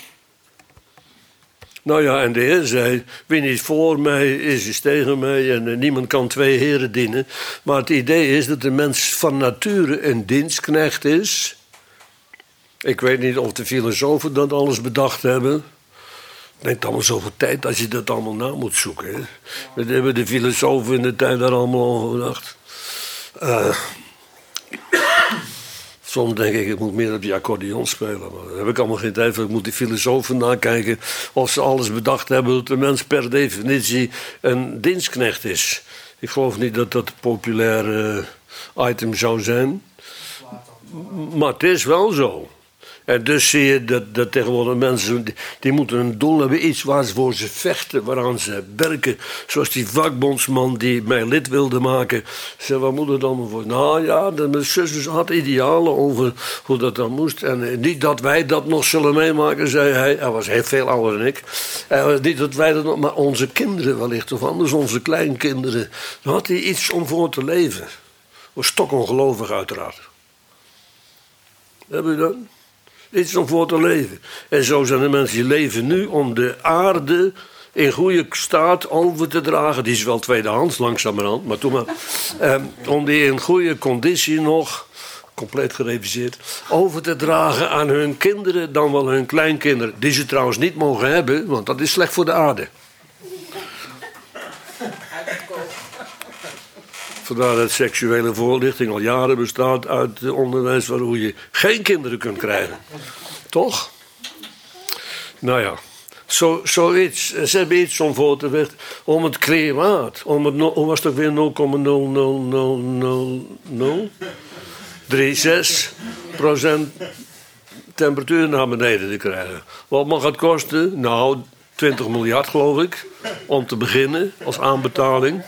Nou ja, en de Heer zei... Wie niet voor mij is, is tegen mij. En uh, niemand kan twee heren dienen. Maar het idee is dat de mens van nature een dienstknecht is. Ik weet niet of de filosofen dat alles bedacht hebben... Het neemt allemaal zoveel tijd als je dat allemaal na moet zoeken. Hè? Dat hebben de filosofen in de tijd daar allemaal over gedacht. Uh, soms denk ik, ik moet meer op die accordeon spelen. Maar daar heb ik allemaal geen tijd voor. Ik moet die filosofen nakijken of ze alles bedacht hebben... dat de mens per definitie een dienstknecht is. Ik geloof niet dat dat een populair uh, item zou zijn. Maar het is wel zo. En dus zie je dat, dat tegenwoordig mensen, die, die moeten een doel hebben, iets waar ze voor ze vechten, waaraan ze werken. Zoals die vakbondsman die mij lid wilde maken. Zei, wat moet het allemaal voor? Nou ja, de, mijn zus had idealen over hoe dat dan moest. En eh, niet dat wij dat nog zullen meemaken, zei hij. Hij was heel veel ouder dan ik. Eh, niet dat wij dat nog, maar onze kinderen wellicht, of anders onze kleinkinderen. Dan had hij iets om voor te leven. Was stokongelovig uiteraard. Heb je dat? Iets om voor te leven. En zo zijn de mensen die leven nu om de aarde in goede staat over te dragen. Die is wel tweedehands langzamerhand, maar toen maar. Eh, om die in goede conditie nog, compleet gereviseerd, over te dragen aan hun kinderen, dan wel hun kleinkinderen. Die ze trouwens niet mogen hebben, want dat is slecht voor de aarde. Vandaar dat seksuele voorlichting al jaren bestaat uit het onderwijs waar hoe je geen kinderen kunt krijgen. Toch? Nou ja, zo, zoiets. Ze hebben iets om voor te vechten. Om het klimaat. Om het, hoe was het ook weer nul komma nul nul nul nul nul drieënzestig procent temperatuur naar beneden te krijgen. Wat mag het kosten? Nou, twintig miljard geloof ik. Om te beginnen, als aanbetaling.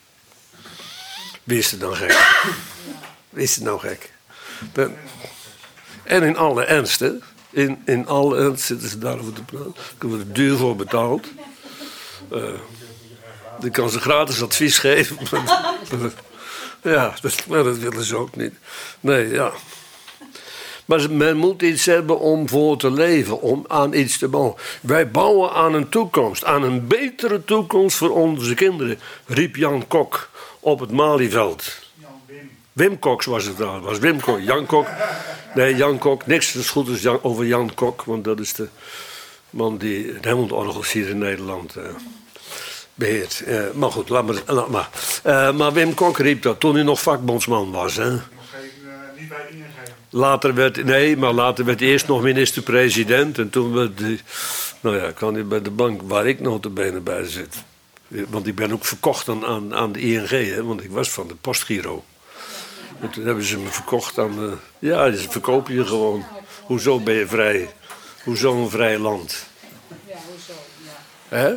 Wie is het nou gek? Wie is het nou gek? De... En in alle ernst, hè. In, in alle ernst zitten ze daarover te praten. Ik heb er duur voor betaald. Uh, ik kan ze gratis advies geven. Ja, dat, maar dat willen ze ook niet. Nee, ja. Maar men moet iets hebben om voor te leven, om aan iets te bouwen. Wij bouwen aan een toekomst, aan een betere toekomst voor onze kinderen, riep Jan Kok op het Malieveld. Wim Koks was het daar, was Wim Kok, Jan Kok. Nee, Jan Kok, niks is goed is Jan, over Jan Kok, want dat is de man die het Helmond-orgels hier in Nederland uh, beheert. Uh, maar goed, laat maar. Laat maar. Uh, maar Wim Kok riep dat toen hij nog vakbondsman was, hè. Nog geen, uh, niet bij I N G. Later werd, nee, maar later werd hij eerst nog minister-president. En toen werd hij, nou ja, kwam hij bij de bank waar ik notabene bij zit. Want ik ben ook verkocht aan, aan, aan de I N G, hè, want ik was van de Postgiro. En toen hebben ze me verkocht aan de... Ja, ze verkopen je gewoon. Hoezo ben je vrij? Hoezo een vrij land? Ja, hoezo, ja. Hè?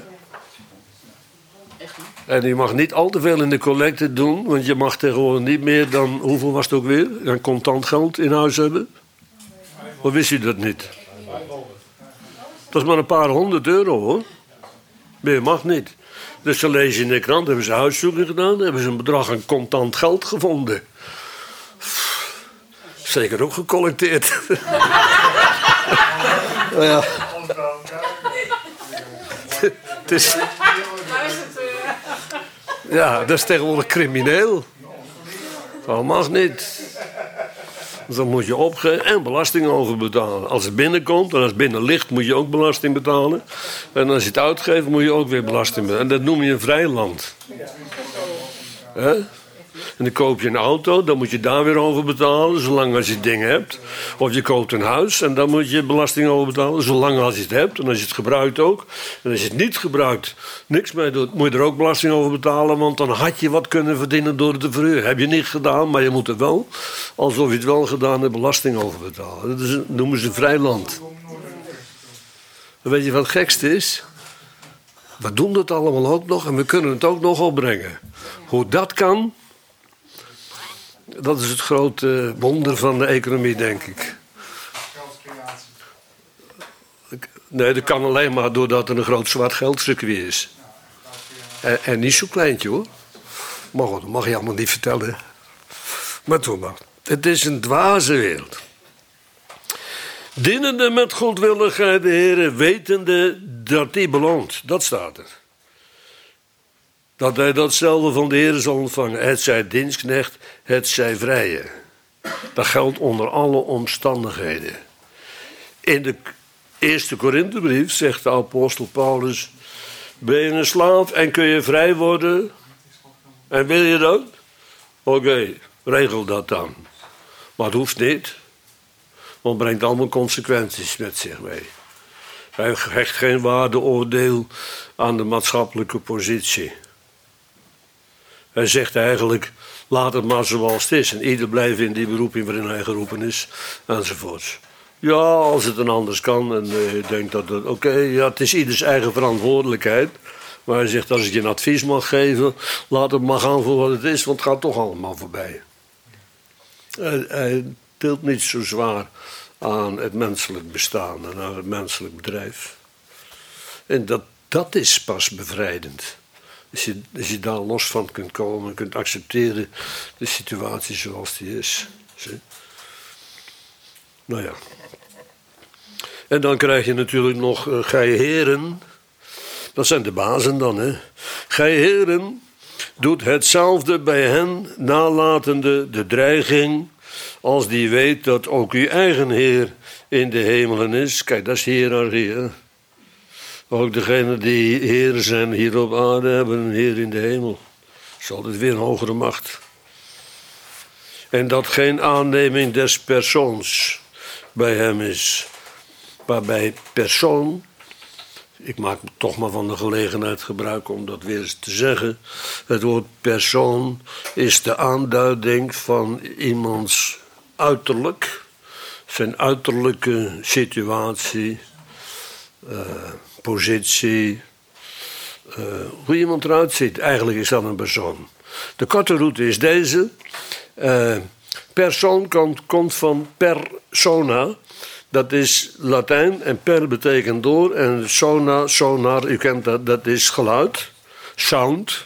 En je mag niet al te veel in de collecte doen, want je mag tegenwoordig niet meer dan, hoeveel was het ook weer, dan contant geld in huis hebben. Of wist u dat niet? Dat is maar een paar honderd euro, hoor. Meer mag niet. Dus dan lees je in de krant, hebben ze huiszoeking gedaan, hebben ze een bedrag aan contant geld gevonden. Zeker ook gecollecteerd. Nou ja. Het is... Ja, dat is tegenwoordig crimineel. Dat mag niet. Dus dan moet je opgeven en belasting over betalen. Als het binnenkomt en als het binnen ligt, moet je ook belasting betalen. En als je het uitgeeft, moet je ook weer belasting betalen. En dat noem je een vrij land. Hè? En dan koop je een auto, dan moet je daar weer over betalen, zolang als je het ding hebt. Of je koopt een huis en dan moet je belasting over betalen, zolang als je het hebt. En als je het gebruikt ook. En als je het niet gebruikt, niks mee doet, moet je er ook belasting over betalen. Want dan had je wat kunnen verdienen door het te verhuren. Heb je niet gedaan, maar je moet er wel, alsof je het wel gedaan hebt, belasting over betalen. Dat is, noemen ze vrij land. En weet je wat het gekste is? We doen dat allemaal ook nog en we kunnen het ook nog opbrengen. Hoe dat kan... Dat is het grote wonder van de economie, denk ik. Geldcreatie. Nee, dat kan alleen maar doordat er een groot zwart geldcircuit is. En, en niet zo kleintje, hoor. Maar goed, dat mag je allemaal niet vertellen. Maar toen maar. Het is een dwaze wereld. Dienende met godwilligheid de Heere, wetende dat die beloont. Dat staat er. Dat hij datzelfde van de Heer zal ontvangen. Het zij dienstknecht, het zij vrije. Dat geldt onder alle omstandigheden. In de eerste Korinthebrief zegt de apostel Paulus... Ben je een slaaf en kun je vrij worden? En wil je dat? Oké, okay, regel dat dan. Maar het hoeft niet. Want het brengt allemaal consequenties met zich mee. Hij hecht geen waardeoordeel aan de maatschappelijke positie. Hij zegt eigenlijk, laat het maar zoals het is. En ieder blijft in die beroeping waarin hij geroepen is, enzovoorts. Ja, als het een anders kan en uh, je denkt dat het... Oké, okay, ja, het is ieders eigen verantwoordelijkheid. Maar hij zegt, als ik je een advies mag geven, laat het maar gaan voor wat het is, want het gaat toch allemaal voorbij. Hij, hij tilt niet zo zwaar aan het menselijk bestaan en aan het menselijk bedrijf. En dat, dat is pas bevrijdend. Als je, als je daar los van kunt komen en kunt accepteren de situatie zoals die is. Zie? Nou ja. En dan krijg je natuurlijk nog uh, gij heren. Dat zijn de bazen dan, hè. Gij heren doet hetzelfde bij hen, nalatende de dreiging, als die weet dat ook uw eigen Heer in de hemelen is. Kijk, dat is hiërarchie, hè. Ook degenen die heren zijn hier op aarde hebben een Heer in de hemel. Dat is altijd weer een hogere macht. En dat geen aanneming des persoons bij hem is. Waarbij persoon, ik maak toch maar van de gelegenheid gebruik om dat weer eens te zeggen. Het woord persoon is de aanduiding van iemands uiterlijk. Zijn uiterlijke situatie, uh, positie, uh, hoe iemand eruit ziet. Eigenlijk is dat een persoon. De korte route is deze. Uh, Persoon komt, komt van persona. Dat is Latijn en per betekent door. En sona, sonar, u kent dat, dat is geluid. Sound.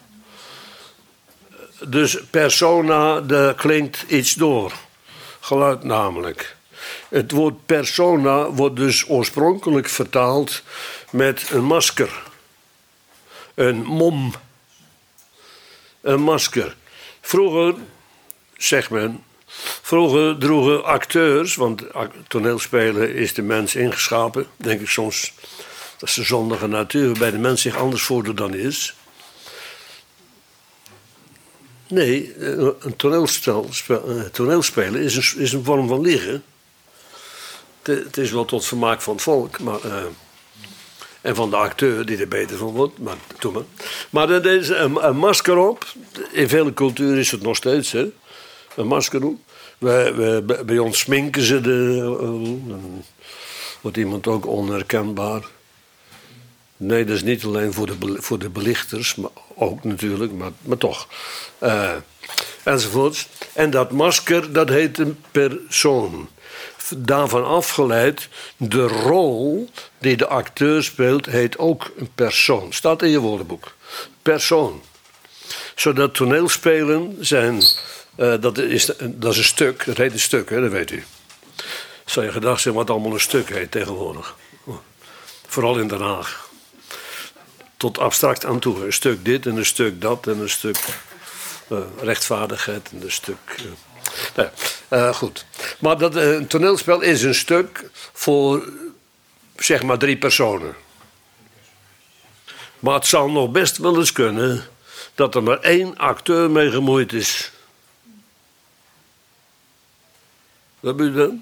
Dus persona, daar klinkt iets door. Geluid namelijk. Het woord persona wordt dus oorspronkelijk vertaald met een masker. Een mom. Een masker. Vroeger, zegt men, vroeger droegen acteurs, want toneelspelen is de mens ingeschapen, denk ik soms, dat is de zondige natuur, waarbij de mens zich anders voordoet dan is. Nee, een toneelstel, toneelspelen is een, is een vorm van liegen. Het is wel tot vermaak van het volk, maar, uh, en van de acteur die er beter van wordt, maar doe maar. Maar er is een, een masker op. In vele culturen is het nog steeds, hè? Een masker op. Wij, wij, bij ons sminken ze de. Uh, dan wordt iemand ook onherkenbaar. Nee, dat is niet alleen voor de, voor de belichters, maar ook natuurlijk, maar, maar toch. Uh, enzovoorts. En dat masker, dat heet een persoon. Daarvan afgeleid, de rol die de acteur speelt, heet ook een persoon. Staat in je woordenboek. Persoon. Zodat toneelspelen zijn, uh, dat, is, dat is een stuk, dat heet een stuk, hè, dat weet u. Zou je gedacht zijn wat allemaal een stuk heet tegenwoordig. Vooral in Den Haag. Tot abstract aan toe. Een stuk dit en een stuk dat en een stuk uh, rechtvaardigheid en een stuk... Uh, nou, uh, goed. Maar dat, uh, een toneelspel is een stuk voor zeg maar drie personen. Maar het zal nog best wel eens kunnen dat er maar één acteur mee gemoeid is. Wat bedoel je dan?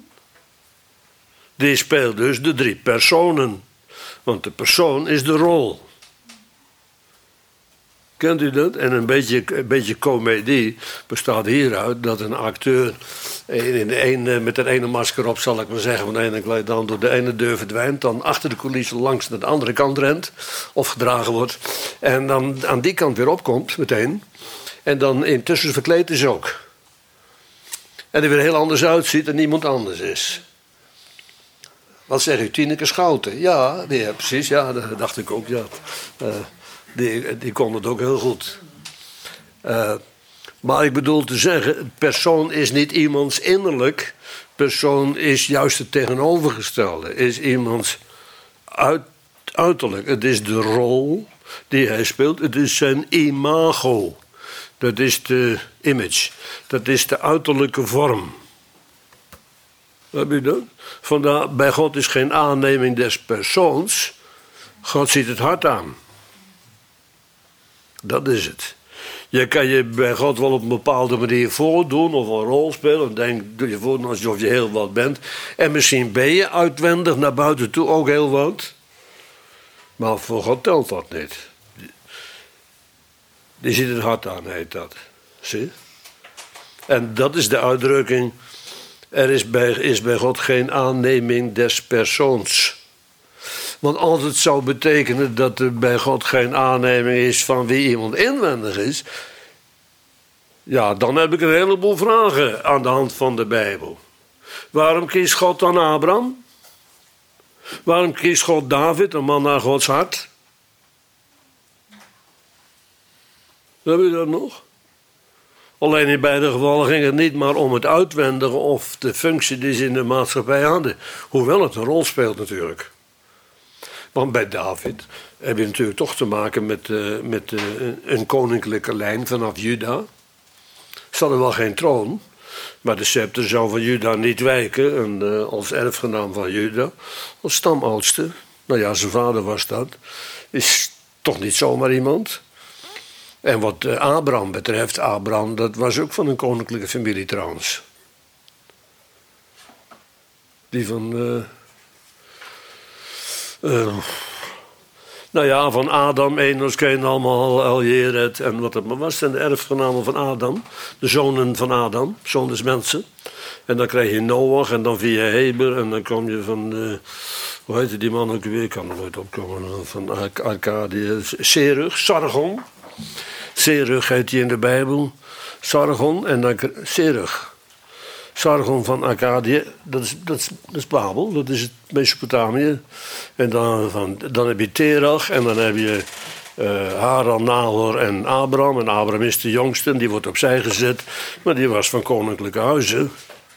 Die speelt dus de drie personen. Want de persoon is de rol. Kent u dat? En een beetje, een beetje comedie bestaat hieruit dat een acteur in de ene, met een ene masker op, zal ik maar zeggen, van de ene kleed dan door de ene deur verdwijnt, dan achter de coulissen langs naar de andere kant rent of gedragen wordt en dan aan die kant weer opkomt meteen en dan intussen verkleed is ook. En er weer heel anders uitziet en niemand anders is. Wat zeg u, Tineke Schouten? Ja, ja, precies, ja, dat dacht ik ook, ja. Uh, die, die kon het ook heel goed. Uh, maar ik bedoel te zeggen, persoon is niet iemands innerlijk. Persoon is juist het tegenovergestelde. Is iemands uit, uiterlijk. Het is de rol die hij speelt. Het is zijn imago. Dat is de image. Dat is de uiterlijke vorm. Heb je dat? Vandaar, bij God is geen aanneming des persoons. God ziet het hart aan. Dat is het. Je kan je bij God wel op een bepaalde manier voordoen of een rol spelen. En denk, doe je voor alsof je heel wat bent. En misschien ben je uitwendig naar buiten toe ook heel wat. Maar voor God telt dat niet. Die ziet het hart aan, heet dat. Zie? En dat is de uitdrukking. Er is bij, is bij God geen aanneming des persoons. Want als het zou betekenen dat er bij God geen aanneming is van wie iemand inwendig is, ja, dan heb ik een heleboel vragen aan de hand van de Bijbel. Waarom kiest God dan Abraham? Waarom kiest God David, een man naar Gods hart? Heb je dat nog? Alleen in beide gevallen ging het niet maar om het uitwendige of de functie die ze in de maatschappij hadden. Hoewel het een rol speelt natuurlijk. Want bij David heb je natuurlijk toch te maken met, uh, met uh, een koninklijke lijn vanaf Juda. Ze hadden wel geen troon, maar de scepter zou van Juda niet wijken. En uh, als erfgenaam van Juda, als stamoudste, nou ja, zijn vader was dat, is toch niet zomaar iemand. En wat uh, Abraham betreft, Abraham, dat was ook van een koninklijke familie trouwens. Die van... Uh, Uh, nou ja, van Adam, Enos, Cain, allemaal al Jered en wat het maar was. En de erfgenamen van Adam, de zonen van Adam, zoon des mensen. En dan krijg je Noach en dan via Heber en dan kom je van, uh, hoe heette die man ook weer? Ik kan er nooit opkomen, van Arkadië, Serug, Sargon. Serug heet hij in de Bijbel. Sargon en dan Serug. Sargon van Akkadië, dat is, dat, is, dat is Babel, dat is het Mesopotamië. En dan, van, dan heb je Terach en dan heb je uh, Haran, Nahor en Abram. En Abram is de jongste en die wordt opzij gezet. Maar die was van koninklijke huizen.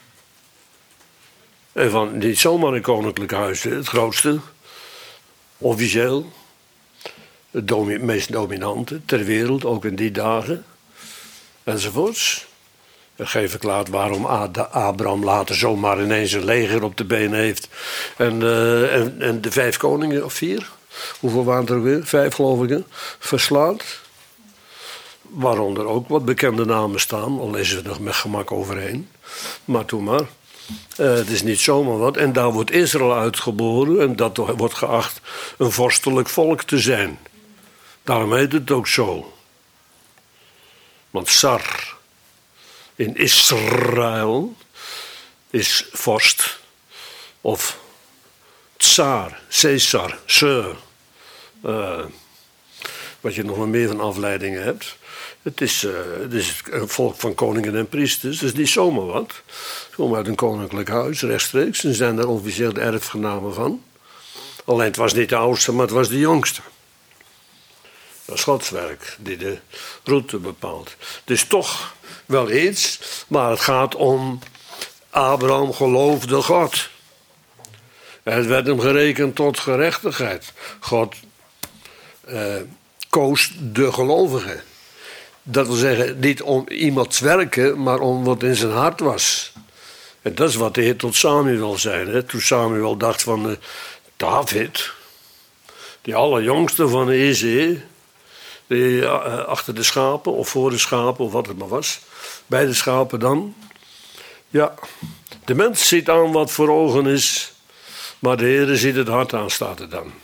En van niet zomaar een koninklijke huizen, het grootste. Officieel. Het domi- meest dominante ter wereld, ook in die dagen. Enzovoorts. Geen verklaart waarom Abraham later zomaar ineens een leger op de been heeft. En, uh, en, en de vijf koningen, of vier? Hoeveel waren er weer? Vijf, geloof ik, verslaat. Waaronder ook wat bekende namen staan. Al lezen we er nog met gemak overheen. Maar toen maar. Uh, het is niet zomaar wat. En daar wordt Israël uitgeboren. En dat wordt geacht een vorstelijk volk te zijn. Daarom heet het ook zo. Want Sar in Israël is vorst. Of Tsaar, Caesar, Sir. Uh, wat je nog wel meer van afleidingen hebt. Het is, uh, het is een volk van koningen en priesters. Dat is niet zomaar wat. Ze komen uit een koninklijk huis, rechtstreeks. En zijn daar officieel de erfgenamen van. Alleen het was niet de oudste, maar het was de jongste. Dat is Gods werk die de route bepaalt. Dus toch wel iets, maar het gaat om Abraham geloofde God. Het werd hem gerekend tot gerechtigheid. God uh, koos de gelovige. Dat wil zeggen, niet om iemands werken, maar om wat in zijn hart was. En dat is wat de Heer tot Samuel zei. Hè? Toen Samuel dacht van uh, David, die allerjongste van de Isaïe, die uh, achter de schapen of voor de schapen of wat het maar was, bij de schapen dan. Ja, de mens ziet aan wat voor ogen is, maar de Heer ziet het hart aan, staat er dan.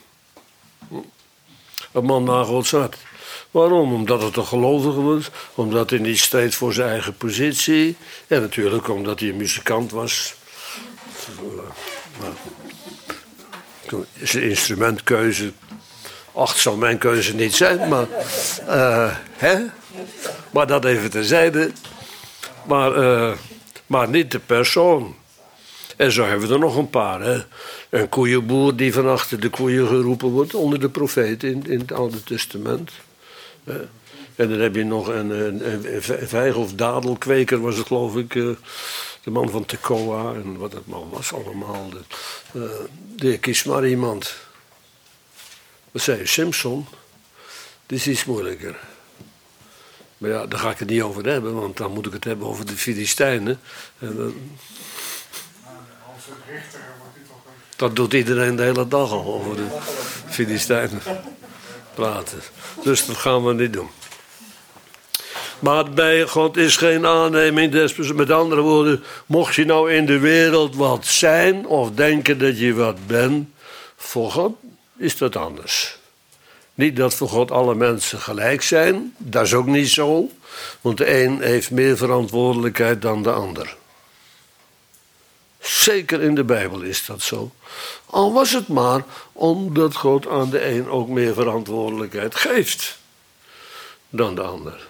Een man naar Gods hart. Waarom? Omdat het een gelovige was, omdat hij niet streed voor zijn eigen positie en natuurlijk omdat hij een muzikant was. Zijn instrumentkeuze, ach, zal mijn keuze niet zijn, maar, uh, hè? Maar dat even terzijde. Maar, uh, maar niet de persoon. En zo hebben we er nog een paar. Hè? Een koeienboer die van achter de koeien geroepen wordt onder de profeet in, in het Oude Testament. Uh, en dan heb je nog een, een, een vijg- of dadelkweker, was het geloof ik. Uh, de man van Tekoa en wat het maar was allemaal. De, uh, de kies maar iemand. Wat zei je, Simpson? Dit is iets moeilijker. Maar ja, daar ga ik het niet over hebben, want dan moet ik het hebben over de Filistijnen. En, uh, Als een richter wordt u toch een... dat doet iedereen de hele dag al over de Filistijnen praten. Dus dat gaan we niet doen. Maar bij God is geen aanneming des persoons. Met andere woorden, mocht je nou in de wereld wat zijn of denken dat je wat bent, voor God is dat anders. Niet dat voor God alle mensen gelijk zijn, dat is ook niet zo, want de een heeft meer verantwoordelijkheid dan de ander. Zeker in de Bijbel is dat zo. Al was het maar omdat God aan de een ook meer verantwoordelijkheid geeft dan de ander.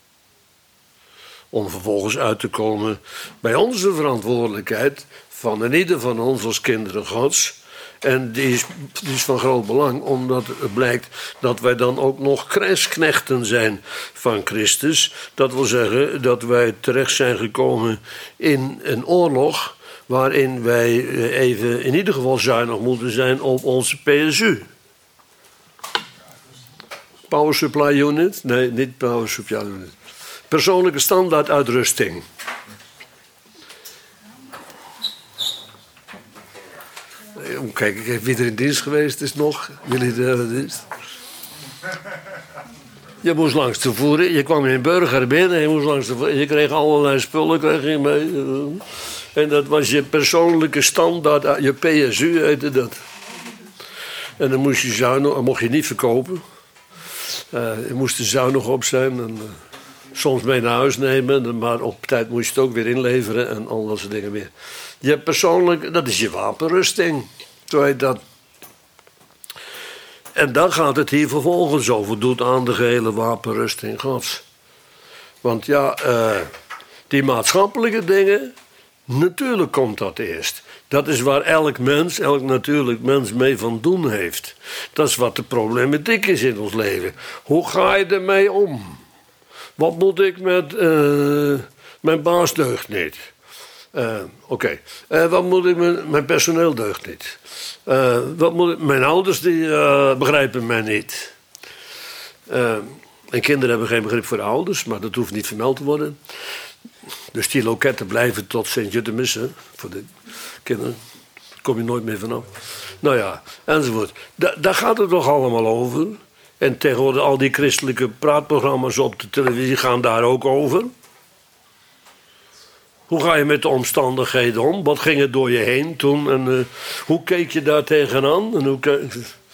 Om vervolgens uit te komen bij onze verantwoordelijkheid van een ieder van ons als kinderen Gods. En die is, die is van groot belang, omdat het blijkt dat wij dan ook nog krijgsknechten zijn van Christus. Dat wil zeggen dat wij terecht zijn gekomen in een oorlog waarin wij even in ieder geval zuinig moeten zijn op onze P S U. Power Supply Unit? Nee, niet Power Supply Unit. Persoonlijke standaarduitrusting. Kijk, ik heb wie er in dienst geweest is nog. Militaire dienst. Je moest langs de voeren. Je kwam in een burger binnen. Je moest langs de voeren. Je kreeg allerlei spullen kreeg je mee. En dat was je persoonlijke standaard. Je P S U heette dat. En dan moest je zuinig. Mocht je niet verkopen. Uh, je moest er zuinig op zijn. En, uh, soms mee naar huis nemen. Maar op tijd moest je het ook weer inleveren. En al dat soort dingen meer. Je hebt persoonlijk, dat is je wapenrusting. Zo heet dat. en dan gaat het hier vervolgens over. Doet aan de gehele wapenrusting Gods. Want ja, uh, die maatschappelijke dingen, natuurlijk komt dat eerst. Dat is waar elk mens, elk natuurlijk mens mee van doen heeft. Dat is wat de problematiek is in ons leven. Hoe ga je ermee om? Wat moet ik met... Uh, mijn baas deugt niet. Uh, Oké. Okay. Uh, wat moet ik met... Mijn personeel deugt niet. Uh, wat moet ik... Mijn ouders die uh, begrijpen mij niet. Uh, en kinderen hebben geen begrip voor de ouders, maar dat hoeft niet vermeld te worden. Dus die loketten blijven tot Sint-Jutemis, voor de kinderen. Daar kom je nooit meer vanaf. Nou ja, enzovoort. Da- daar gaat het toch allemaal over. En tegenwoordig al die christelijke praatprogramma's op de televisie gaan daar ook over. Hoe ga je met de omstandigheden om? Wat ging er door je heen toen? En uh, hoe keek je daar tegenaan? En, hoe ke-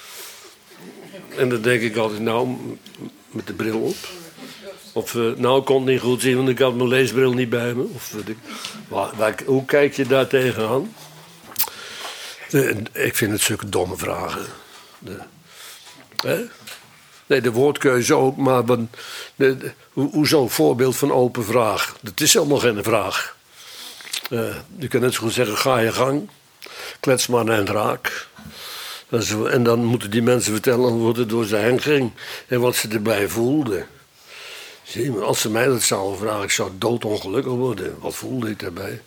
en dan denk ik altijd, nou, met de bril op. Of, uh, nou, ik kon het niet goed zien, want ik had mijn leesbril niet bij me. Of, uh, waar, waar, hoe kijk je daar tegenaan? Uh, ik vind het zulke domme vragen. De, hè? Nee, de woordkeuze ook, maar de, de, ho, hoezo voorbeeld van open vraag? Dat is helemaal geen vraag. Uh, je kunt net zo goed zeggen, ga je gang. Klets maar en raak. En, zo, en dan moeten die mensen vertellen hoe het door ze heen ging. En wat ze erbij voelden. Zie, maar als ze mij dat zouden vragen, ik zou doodongelukkig worden. Wat voelde ik daarbij?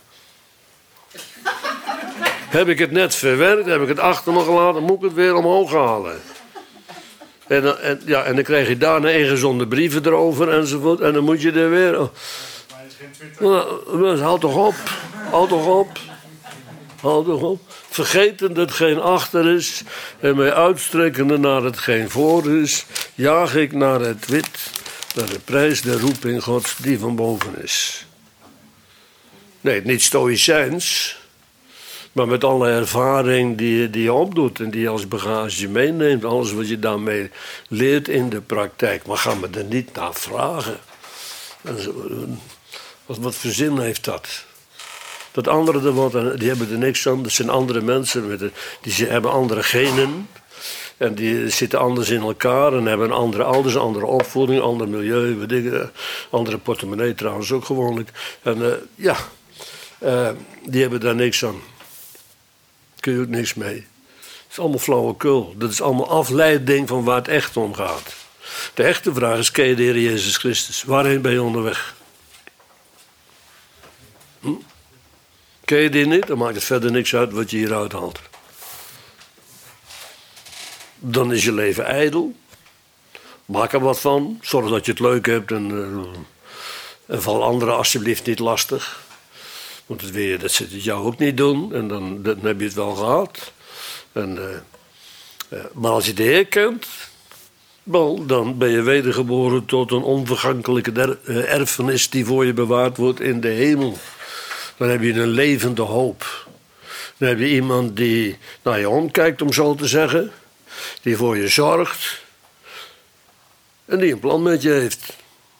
Heb ik het net verwerkt, heb ik het achter me gelaten, moet ik het weer omhoog halen. En, en, ja, en dan krijg je daarna ingezonde brieven erover enzovoort. En dan moet je er weer... Oh. Nou, houd toch op. Houd toch op. Houd toch op. Vergeten dat geen achter is. En mij uitstrekkende naar hetgeen voor is. Jaag ik naar het wit. Naar de prijs der roeping Gods die van boven is. Nee, niet stoïcijns. Maar met alle ervaring die, die je opdoet en die je als bagage meeneemt. Alles wat je daarmee leert in de praktijk. Maar ga me er niet naar vragen. Wat, wat voor zin heeft dat? Dat anderen er wat, die hebben er niks aan. Dat zijn andere mensen. Met de, die hebben andere genen. En die zitten anders in elkaar. En hebben andere ouders, andere opvoeding, ander milieu. Weet ik, andere portemonnee trouwens ook gewoonlijk. En uh, ja, uh, die hebben daar niks aan. Kun je ook niks mee. Het is allemaal flauwekul. Dat is allemaal afleiding van waar het echt om gaat. De echte vraag is, ken je de Heer Jezus Christus? Waarheen ben je onderweg? Hm? Ken je die niet? Dan maakt het verder niks uit wat je hieruit haalt. Dan is je leven ijdel. Maak er wat van. Zorg dat je het leuk hebt. En, uh, en val anderen alsjeblieft niet lastig. Want dat, wil je, dat zit het jou ook niet doen. En dan, dan heb je het wel gehad. En, uh, uh, maar als je de Heer kent... Wel, dan ben je wedergeboren tot een onvergankelijke der, uh, erfenis... die voor je bewaard wordt in de hemel. Dan heb je een levende hoop. Dan heb je iemand die naar je omkijkt, om zo te zeggen. Die voor je zorgt. En die een plan met je heeft.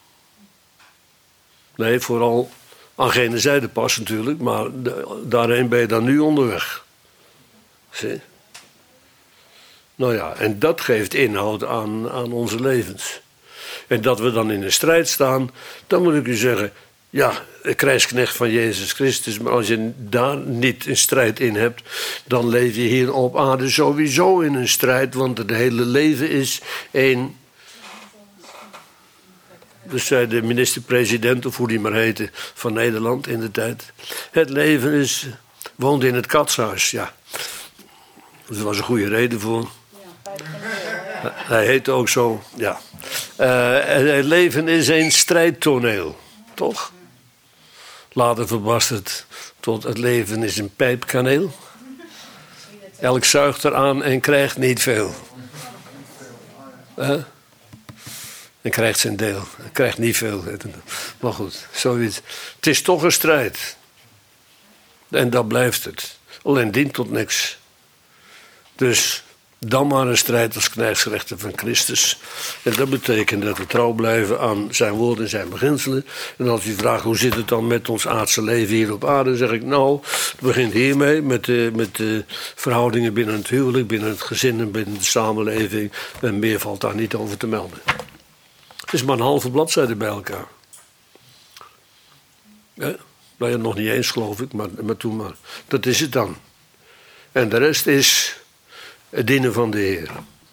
Nee, vooral aan gene zijde pas natuurlijk. Maar de, daarheen ben je dan nu onderweg. Zie? Nou ja, en dat geeft inhoud aan, aan onze levens. En dat we dan in een strijd staan, dan moet ik u zeggen... Ja, een krijgsknecht van Jezus Christus, maar als je daar niet een strijd in hebt... dan leef je hier op aarde sowieso in een strijd, want het hele leven is één... Dus zei de minister-president, of hoe die maar heette, van Nederland in de tijd... Het leven is, woont in het katshuis, ja. Er was een goede reden voor. Hij heette ook zo, ja. Uh, het leven is een strijdtoneel, toch? Later verbasterd tot het leven is een pijpkaneel. Elk zuigt eraan en krijgt niet veel. Uh? En krijgt zijn deel. En krijgt niet veel. Maar goed, zoiets. Het is toch een strijd. En dat blijft het. Alleen dient tot niks. Dus dan maar een strijd als knechtsrechten van Christus. En dat betekent dat we trouw blijven aan zijn woord en zijn beginselen. En als u vraagt hoe zit het dan met ons aardse leven hier op aarde, zeg ik nou, het begint hiermee met de, met de verhoudingen binnen het huwelijk, binnen het gezin en binnen de samenleving. En meer valt daar niet over te melden. Het is maar een halve bladzijde bij elkaar. Ja, nou ja, nog niet eens geloof ik, maar, maar toen maar. Dat is het dan. En de rest is het dienen van de Heer.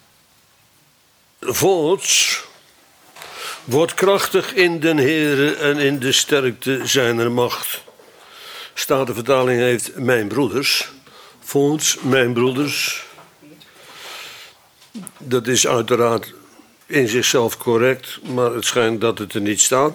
Voorts, wordt krachtig in den Heere en in de sterkte zijner macht. Statenvertaling heeft mijn broeders. Voorts, mijn broeders. Dat is uiteraard in zichzelf correct, maar het schijnt dat het er niet staat.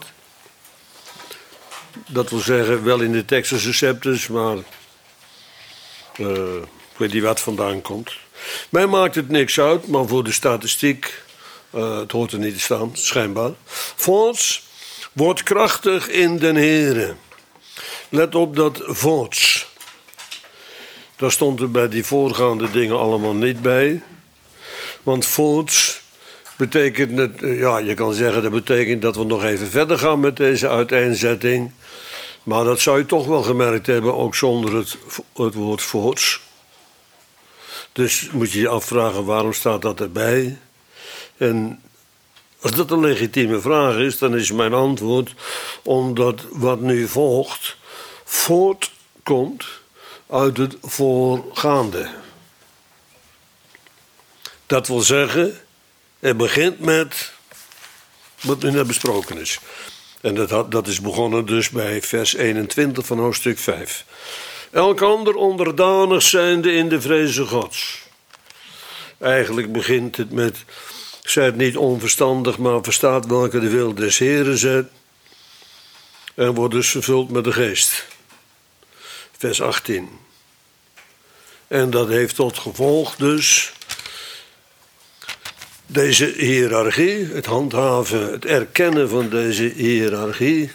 Dat wil zeggen, wel in de Textus Receptus, maar uh, ik weet niet wat vandaan komt. Mij maakt het niks uit, maar voor de statistiek, uh, het hoort er niet te staan, schijnbaar. Voorts, wordt krachtig in den Heere. Let op dat voorts. Daar stond er bij die voorgaande dingen allemaal niet bij. Want voorts betekent het, ja, je kan zeggen dat betekent dat we nog even verder gaan met deze uiteenzetting. Maar dat zou je toch wel gemerkt hebben, ook zonder het, het woord voorts. Dus moet je je afvragen, waarom staat dat erbij? En als dat een legitieme vraag is, dan is mijn antwoord, omdat wat nu volgt, voortkomt uit het voorgaande. Dat wil zeggen, het begint met wat nu net besproken is. En dat, had, dat is begonnen dus bij vers eenentwintig van hoofdstuk vijf. Elk ander onderdanig zijnde in de vreze Gods. Eigenlijk begint het met, zijt niet onverstandig, maar verstaat welke de wil des Heren zet. En wordt dus vervuld met de geest. Vers achttien. En dat heeft tot gevolg dus deze hiërarchie, het handhaven, het erkennen van deze hiërarchie.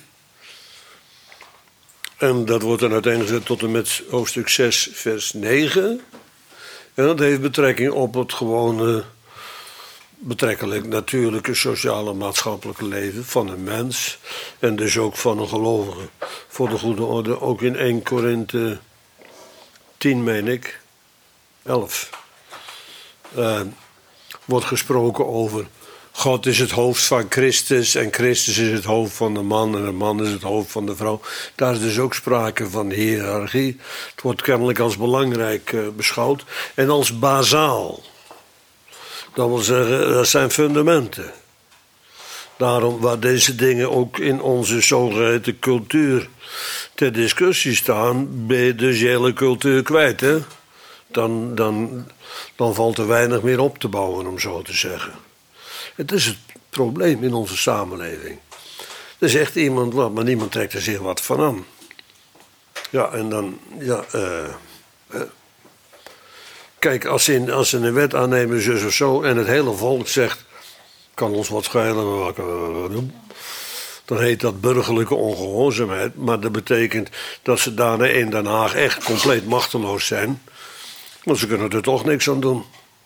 En dat wordt dan uiteengezet tot en met hoofdstuk zes, vers negen. En dat heeft betrekking op het gewone, betrekkelijk natuurlijke, sociale, maatschappelijke leven van een mens. En dus ook van een gelovige. Voor de goede orde, ook in eerste Korinthe tien, meen ik, elf. Uh, wordt gesproken over God is het hoofd van Christus en Christus is het hoofd van de man en de man is het hoofd van de vrouw. Daar is dus ook sprake van hiërarchie. Het wordt kennelijk als belangrijk uh, beschouwd en als bazaal. Dat wil zeggen, dat zijn fundamenten. Daarom waar deze dingen ook in onze zogeheten cultuur ter discussie staan, ben je dus je hele cultuur kwijt, hè? Dan, dan, dan valt er weinig meer op te bouwen, om zo te zeggen. Het is het probleem in onze samenleving. Er is echt iemand wat, maar niemand trekt er zich wat van aan. Ja, en dan, ja, uh, uh. Kijk, als ze, in, als ze een wet aannemen, zus of zo, en het hele volk zegt, kan ons wat schelen, wat kunnen we doen? Dan heet dat burgerlijke ongehoorzaamheid, maar dat betekent dat ze daarna in Den Haag echt compleet machteloos zijn. Want ze kunnen er toch niks aan doen.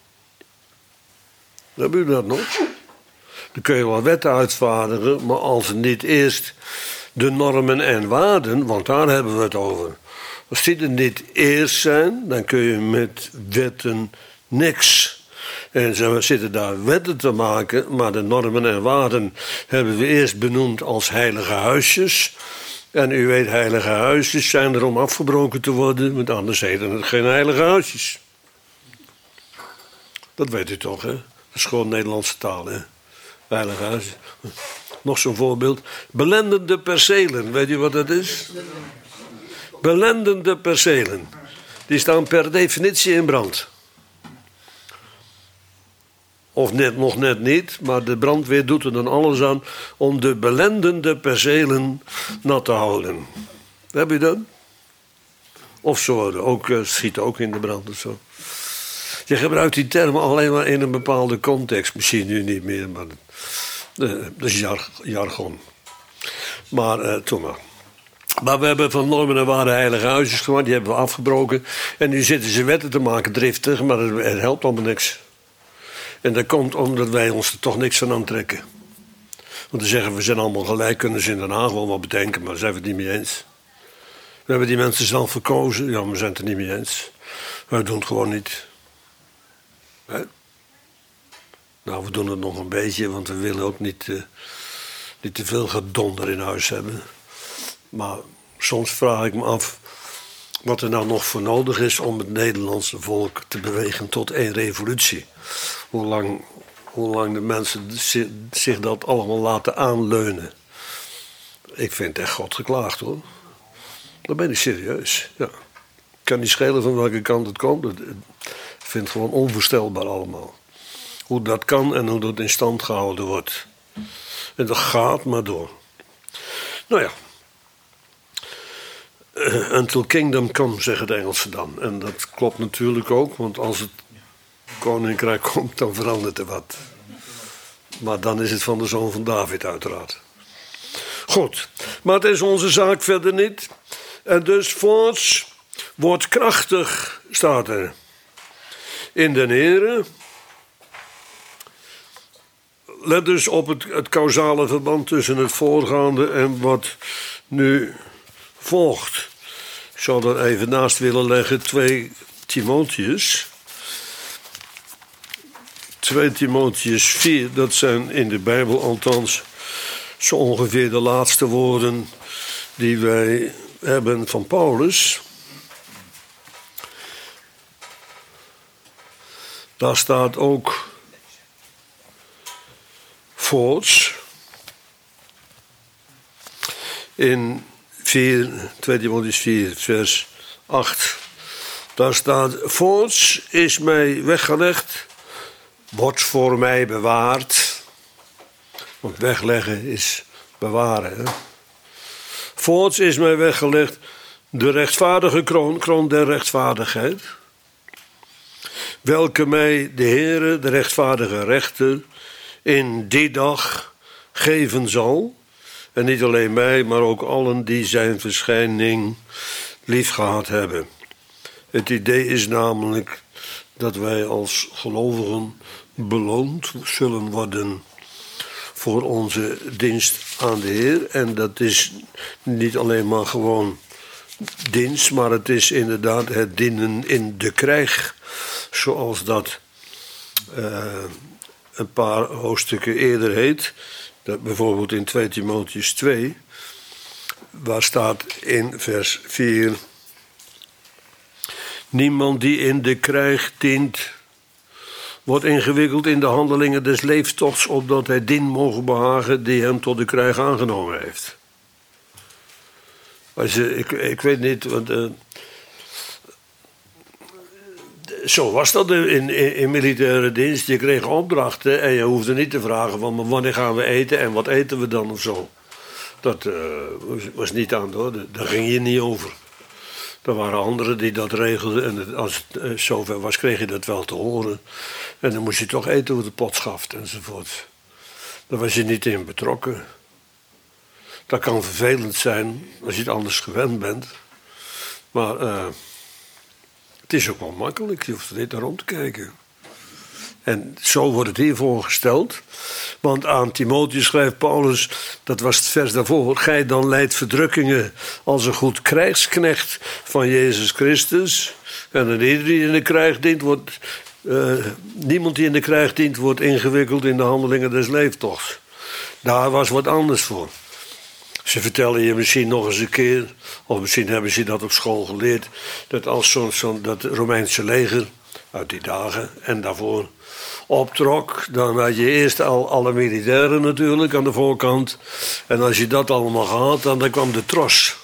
Hebben u dat nog? Dan kun je wel wetten uitvaardigen, maar als het niet eerst de normen en waarden, want daar hebben we het over. Als die er niet eerst zijn, dan kun je met wetten niks. En ze zitten daar wetten te maken, maar de normen en waarden hebben we eerst benoemd als heilige huisjes. En u weet, heilige huisjes zijn er om afgebroken te worden, want anders heten het geen heilige huisjes. Dat weet u toch, hè? Dat is gewoon Nederlandse taal, hè? Heilige huisjes. Nog zo'n voorbeeld. Belendende percelen, weet u wat dat is? Belendende percelen. Die staan per definitie in brand. Of net, nog net niet, maar de brandweer doet er dan alles aan om de belendende percelen nat te houden. Heb je dat? Of ze worden ook, uh, schieten ook in de brand of zo. Je gebruikt die termen alleen maar in een bepaalde context. Misschien nu niet meer, maar uh, dat is jar, jargon. Maar uh, toen maar. Maar we hebben van normen en waarden heilige huisjes gemaakt, die hebben we afgebroken. En nu zitten ze wetten te maken, driftig, maar het helpt allemaal niks. En dat komt omdat wij ons er toch niks van aantrekken. Want te zeggen, we zijn allemaal gelijk, kunnen ze in Den Haag wel wat bedenken, maar daar zijn we het niet mee eens. We hebben die mensen zelf verkozen, ja, we zijn het er niet mee eens. Wij doen het gewoon niet. Hè? Nou, we doen het nog een beetje, want we willen ook niet, uh, niet te veel gedonder in huis hebben. Maar soms vraag ik me af wat er nou nog voor nodig is om het Nederlandse volk te bewegen tot één revolutie. Hoe lang, hoe lang de mensen zich dat allemaal laten aanleunen. Ik vind het echt God geklaagd, hoor. Dan ben ik serieus, ja. Ik kan niet schelen van welke kant het komt. Ik vind het gewoon onvoorstelbaar allemaal. Hoe dat kan en hoe dat in stand gehouden wordt. En dat gaat maar door. Nou ja. Uh, until kingdom come, zeggen de Engelsen dan. En dat klopt natuurlijk ook, want als het koninkrijk komt, dan verandert er wat. Maar dan is het van de zoon van David, uiteraard. Goed, maar het is onze zaak verder niet. En dus voorts wordt krachtig, staat er. In den Here. Let dus op het, het causale verband tussen het voorgaande en wat nu volgt. Ik zou er even naast willen leggen twee Timotheus. twee Timotheus vier, dat zijn in de Bijbel althans zo ongeveer de laatste woorden die wij hebben van Paulus. Daar staat ook voorts in vier, twee Timotheus vier, vers acht. Daar staat: voorts is mij weggelegd, wordt voor mij bewaard. Want wegleggen is bewaren. Hè? Voorts is mij weggelegd de rechtvaardige kroon, kroon der rechtvaardigheid. Welke mij de Heere, de rechtvaardige rechter, in die dag geven zal. En niet alleen mij, maar ook allen die zijn verschijning liefgehad hebben. Het idee is namelijk dat wij als gelovigen beloond zullen worden voor onze dienst aan de Heer. En dat is niet alleen maar gewoon dienst, maar het is inderdaad het dienen in de krijg. Zoals dat uh, een paar hoofdstukken eerder heet. Dat bijvoorbeeld in twee Timotheus twee, waar staat in vers vier: niemand die in de krijg dient, wordt ingewikkeld in de handelingen des leeftochts, opdat hij dien mogen behagen die hem tot de krijg aangenomen heeft. Als je, ik, ik weet niet, want uh, zo was dat in, in, in militaire dienst. Je kreeg opdrachten en je hoefde niet te vragen van wanneer gaan we eten en wat eten we dan of zo. Dat uh, was, was niet aan, hoor. Daar ging je niet over. Er waren anderen die dat regelden en het, als het uh, zover was kreeg je dat wel te horen. En dan moest je toch eten hoe de pot schaft enzovoort. Daar was je niet in betrokken. Dat kan vervelend zijn als je het anders gewend bent. Maar uh, het is ook wel makkelijk, je hoeft er niet naar om te kijken. En zo wordt het hier voorgesteld. Want aan Timotheus schrijft Paulus, dat was het vers daarvoor: gij dan lijdt verdrukkingen als een goed krijgsknecht van Jezus Christus. En een ieder die in de krijg dient, wordt, uh, niemand die in de krijg dient, wordt ingewikkeld in de handelingen des leeftochts. Daar was wat anders voor. Ze vertellen je misschien nog eens een keer, of misschien hebben ze dat op school geleerd, dat als zo'n zo, dat Romeinse leger uit die dagen en daarvoor optrok, dan had je eerst al alle militairen natuurlijk aan de voorkant. En als je dat allemaal gehad, dan, dan kwam de tros.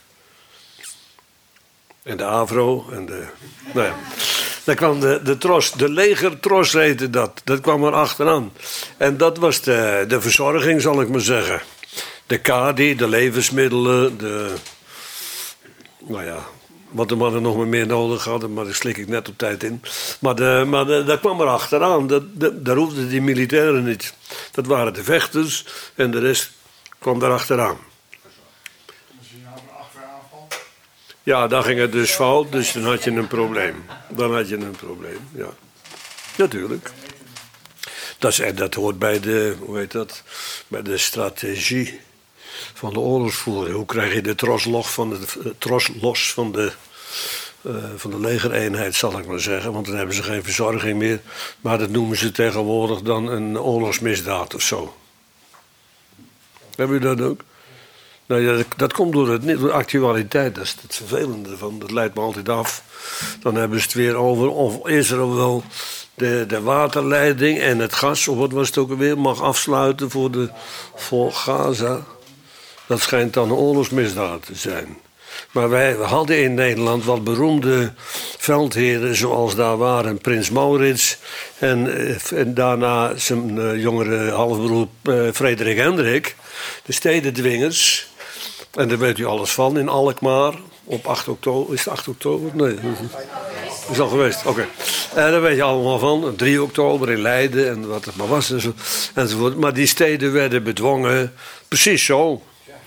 En de avro en de... Nou ja, dan kwam de, de tros, de legertros heette dat. Dat kwam er achteraan. En dat was de, de verzorging, zal ik maar zeggen. De kadi, de levensmiddelen, de... Nou ja, wat de mannen nog maar meer nodig hadden, maar daar slik ik net op tijd in. Maar, de, maar de, dat kwam er achteraan. Dat, de, daar hoefden die militairen niet. Dat waren de vechters en de rest kwam daar achteraan. Als je nou een achteraanval. Ja, dan ging het dus fout, dus dan had je een probleem. Dan had je een probleem, ja. Natuurlijk. Dat, is, dat hoort bij de, hoe heet dat, bij de strategie van de oorlogsvoering. Hoe krijg je de tros los van de, tros los van de, uh, van de legereenheid, zal ik maar zeggen. Want dan hebben ze geen verzorging meer. Maar dat noemen ze tegenwoordig dan een oorlogsmisdaad of zo. Hebben jullie dat ook? Nou ja, dat, dat komt door, het, door de actualiteit. Dat is het vervelende van. Dat leidt me altijd af. Dan hebben ze het weer over of Israël wel de, de waterleiding en het gas, of wat was het ook alweer, mag afsluiten voor, de, voor Gaza. Dat schijnt dan een oorlogsmisdaad te zijn. Maar wij hadden in Nederland wat beroemde veldheren, zoals daar waren Prins Maurits en, en daarna zijn uh, jongere halfbroer uh, Frederik Hendrik, de stedendwingers. En daar weet u alles van in Alkmaar op acht oktober. Is het acht oktober? Nee, dat is al geweest. Oké. Okay. En daar weet je allemaal van. drie oktober in Leiden en wat het maar was en zo, enzovoort. Maar die steden werden bedwongen. Precies zo.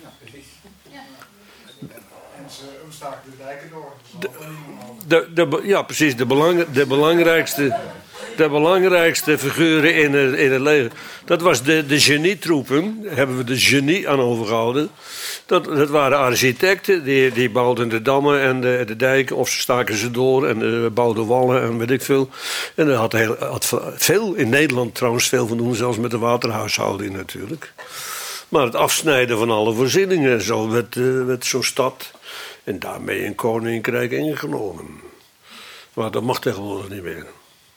Staken de dijken door. De, de, de, ja, precies. De, belang, de, belangrijkste, de belangrijkste figuren in het, in het leger. Dat was de, de genietroepen. Daar hebben we de genie aan overgehouden. Dat, dat waren architecten. Die, die bouwden de dammen en de, de dijken. Of ze staken ze door en uh, bouwden wallen en weet ik veel. En dat had, heel, had veel in Nederland trouwens veel van doen. Zelfs met de waterhuishouding natuurlijk. Maar het afsnijden van alle voorzieningen. Zo werd, uh, werd zo'n stad. En daarmee een koninkrijk ingenomen. Maar dat mag tegenwoordig niet meer.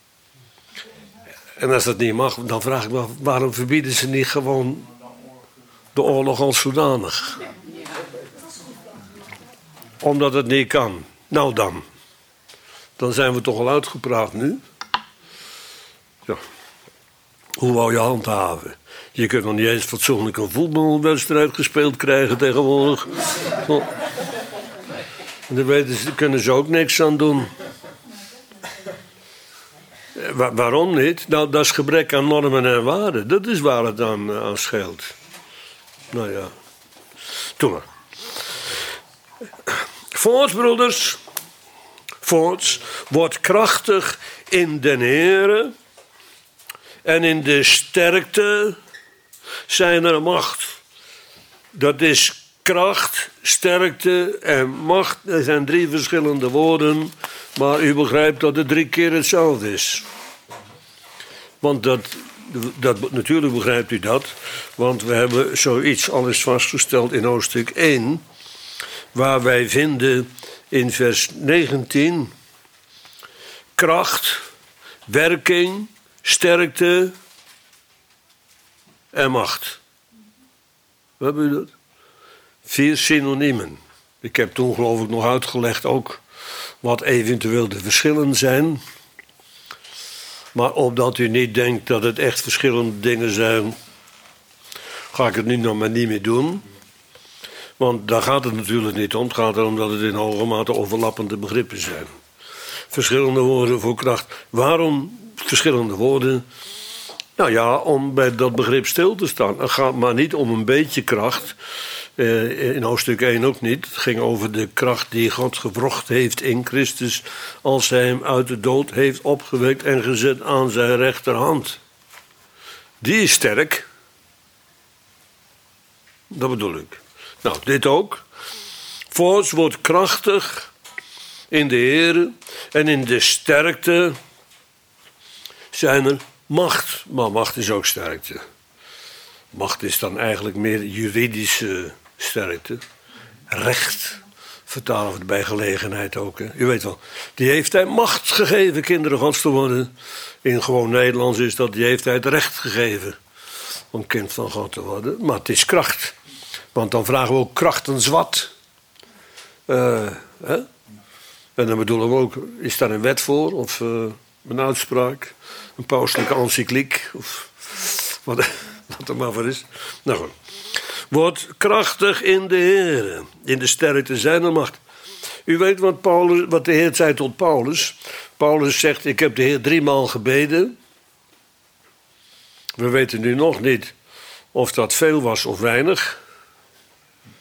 En als dat niet mag, dan vraag ik me af, waarom verbieden ze niet gewoon de oorlog als zodanig? Omdat het niet kan. Nou dan. Dan zijn we toch al uitgepraat nu. Ja. Hoe wou je handhaven? Je kunt nog niet eens fatsoenlijk een voetbalwedstrijd gespeeld krijgen tegenwoordig. Zo. Daar weten ze, kunnen ze ook niks aan doen. Wa- waarom niet? Nou, dat is gebrek aan normen en waarden. Dat is waar het aan, aan scheelt. Nou ja. Doe maar. Voorts, broeders. Voorts. Word krachtig in den Heere. En in de sterkte zijn er macht. Dat is kracht, sterkte en macht, dat zijn drie verschillende woorden. Maar u begrijpt dat het drie keer hetzelfde is. Want dat, dat, natuurlijk begrijpt u dat. Want we hebben zoiets al eens vastgesteld in hoofdstuk één. Waar wij vinden in vers negentien. Kracht, werking, sterkte en macht. Wat hebben u dat? Vier synoniemen. Ik heb toen geloof ik nog uitgelegd ook wat eventueel de verschillen zijn. Maar opdat u niet denkt dat het echt verschillende dingen zijn, ga ik het nu nog maar niet meer doen. Want daar gaat het natuurlijk niet om. Het gaat erom dat het in hoge mate overlappende begrippen zijn. Verschillende woorden voor kracht. Waarom verschillende woorden? Nou ja, om bij dat begrip stil te staan. Het gaat maar niet om een beetje kracht. In hoofdstuk één ook niet. Het ging over de kracht die God gewrocht heeft in Christus als hij hem uit de dood heeft opgewekt en gezet aan zijn rechterhand. Die is sterk. Dat bedoel ik. Nou, dit ook. Voorts wordt krachtig in de Heere en in de sterkte zijn er macht. Maar macht is ook sterkte. Macht is dan eigenlijk meer juridische sterkte. Recht vertalen we het bij gelegenheid ook. Hè. U weet wel, die heeft hij macht gegeven kinderen Gods te worden. In gewoon Nederlands is dat, die heeft hij het recht gegeven om kind van God te worden. Maar het is kracht. Want dan vragen we ook krachtens wat. Uh, hè? En dan bedoelen we ook, is daar een wet voor? Of uh, een uitspraak? Een pauselijke encycliek? Of wat, wat er maar voor is. Nou goed. Word krachtig in de Heer, in de sterkte zijner macht. U weet wat, Paulus, wat de Heer zei tot Paulus. Paulus zegt, ik heb de Heer driemaal gebeden. We weten nu nog niet of dat veel was of weinig.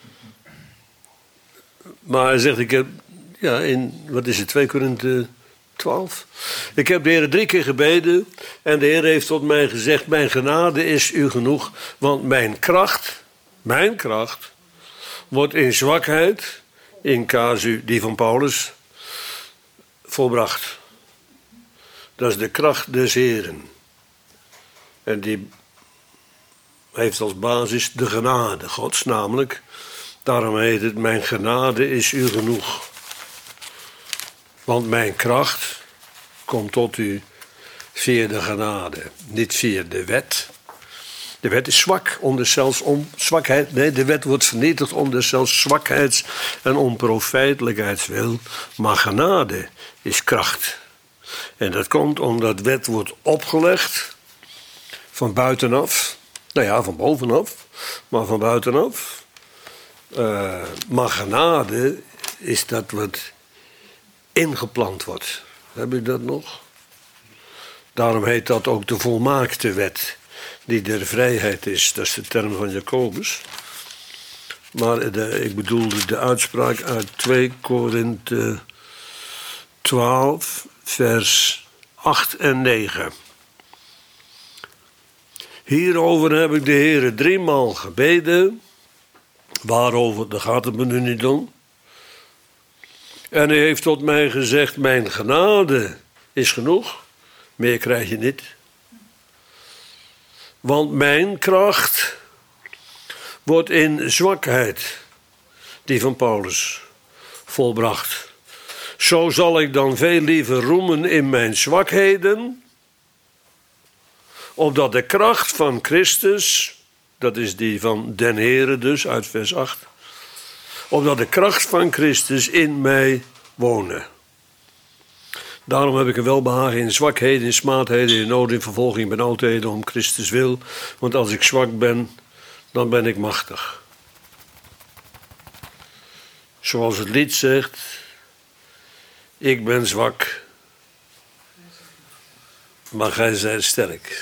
Maar hij zegt, ik heb, ja, in, wat is het, twee Korinthe twaalf. Ik heb de Heer drie keer gebeden. En de Heer heeft tot mij gezegd: mijn genade is u genoeg. Want mijn kracht, mijn kracht, wordt in zwakheid, in casu die van Paulus, volbracht. Dat is de kracht des Heeren. En die heeft als basis de genade Gods, namelijk. Daarom heet het: mijn genade is u genoeg. Want mijn kracht komt tot u via de genade, niet via de wet. De wet is zwak, onder zelfs om zwakheid. Nee, de wet wordt vernietigd onder zelfs zwakheids- en onprofijtelijkheidswil. Maar genade is kracht. En dat komt omdat wet wordt opgelegd van buitenaf. Nou ja, van bovenaf, maar van buitenaf. Uh, maar genade is dat wat ingeplant wordt. Heb je dat nog? Daarom heet dat ook de volmaakte wet, die der vrijheid is. Dat is de term van Jacobus. Maar de, ik bedoelde de uitspraak uit twee Korinthe twaalf, vers acht en negen. Hierover heb ik de Heere driemaal gebeden. Waarover, daar gaat het me nu niet om. En hij heeft tot mij gezegd: mijn genade is genoeg. Meer krijg je niet. Want mijn kracht wordt in zwakheid, die van Paulus, volbracht. Zo zal ik dan veel liever roemen in mijn zwakheden, opdat de kracht van Christus, dat is die van den Heere dus, uit vers acht, opdat de kracht van Christus in mij wonen. Daarom heb ik een welbehagen in zwakheden, in smaadheden, in nood, in vervolging, benauwdheden om Christus wil. Want als ik zwak ben, dan ben ik machtig. Zoals het lied zegt: ik ben zwak, maar gij zijt sterk.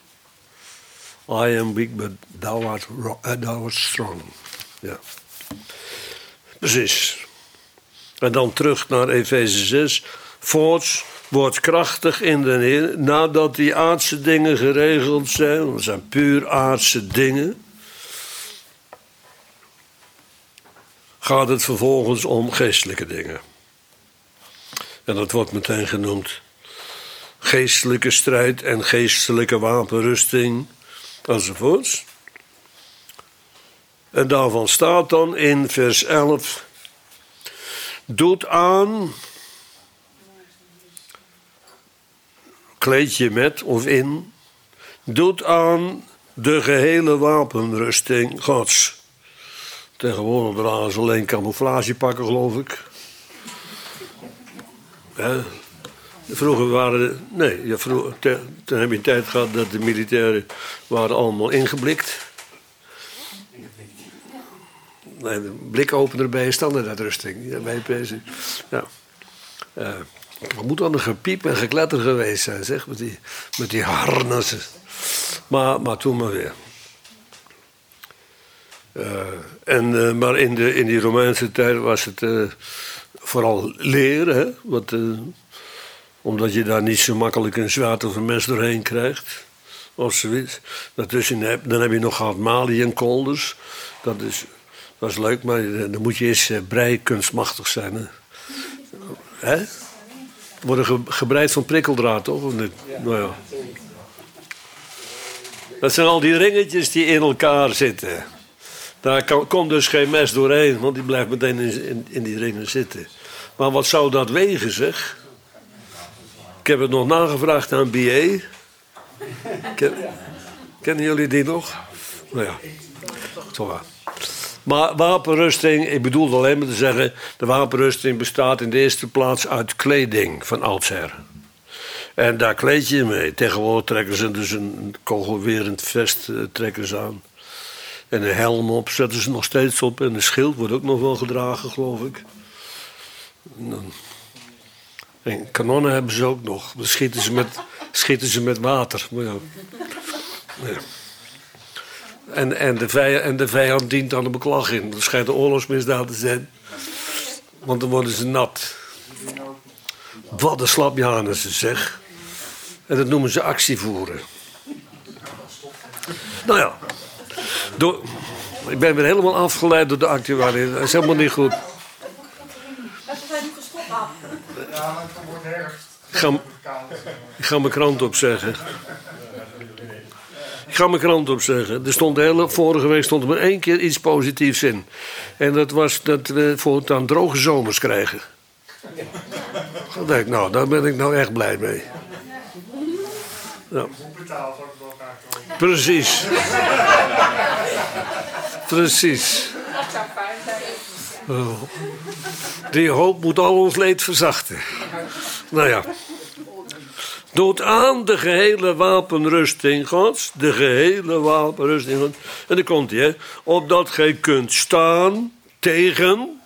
I am weak, but thou art, thou art strong. Ja. Precies. En dan terug naar Efeze zes. Voorts wordt krachtig in de Heer, nadat die aardse dingen geregeld zijn. Dat zijn puur aardse dingen. Gaat het vervolgens om geestelijke dingen. En dat wordt meteen genoemd geestelijke strijd en geestelijke wapenrusting enzovoorts. En daarvan staat dan in vers elf: doet aan, kleed je met of in, doet aan de gehele wapenrusting Gods. Tegenwoordig dragen ze alleen camouflagepakken, geloof ik. Ja. Vroeger waren, nee, ja, vroeger, toen heb je een tijd gehad dat de militairen waren allemaal ingeblikt. Nee, een blikopener bij een standaarduitrusting. Ja, bij P C. Ja. Uh, er moet dan een gepiep en gekletter geweest zijn, zeg, met die, met die harnassen. Maar, maar toen maar weer. Uh, en, uh, maar in, de, in die Romeinse tijd was het uh, vooral leren, hè, wat, uh, omdat je daar niet zo makkelijk een zwaard of een mes doorheen krijgt. Of zoiets. Daartussen heb, dan heb je nog gehad malie en kolders. Dat is, dat is leuk, maar dan moet je eens uh, breikunstmachtig zijn. Hè? Hè? Worden ge, gebreid van prikkeldraad, toch? Of niet? Ja. Nou ja. Dat zijn al die ringetjes die in elkaar zitten. Daar kan, komt dus geen mes doorheen, want die blijft meteen in, in, in die ringen zitten. Maar wat zou dat wegen, zeg? Ik heb het nog nagevraagd aan B A. Ken, kennen jullie die nog? Nou ja, zo waar. Maar wapenrusting, ik bedoel alleen maar te zeggen, de wapenrusting bestaat in de eerste plaats uit kleding van oudsher. En daar kleed je je mee. Tegenwoordig trekken ze dus een kogelwerend vest uh, trekken ze aan. En een helm op zetten ze nog steeds op. En een schild wordt ook nog wel gedragen, geloof ik. En kanonnen hebben ze ook nog. Dan schieten ze met, schieten ze met water. Maar ja. Ja. En, en, de vijand, en de vijand dient aan de beklaging. Dat schijnt een oorlogsmisdaad te zijn. Want dan worden ze nat. Wat een slapjanissen zeg. En dat noemen ze actievoeren. Nou ja. Door, ik ben weer helemaal afgeleid door de actualiteit. Dat is helemaal niet goed. Ja, maar het wordt herfst. Ik ga, ik ga mijn krant opzeggen. Ik ga mijn krant opzeggen. Er stond de hele, vorige week stond er maar één keer iets positiefs in. En dat was dat we voortaan droge zomers krijgen. Dan denk ik, nou, daar ben ik nou echt blij mee. Ja. Betaald ook wel graag. Precies. Precies. Dat zou fijn zijn. Oh. Die hoop moet al ons leed verzachten. Nou ja. Doet aan de gehele wapenrusting Gods. De gehele wapenrusting Gods. En dan komt hij, hè. Opdat gij kunt staan tegen.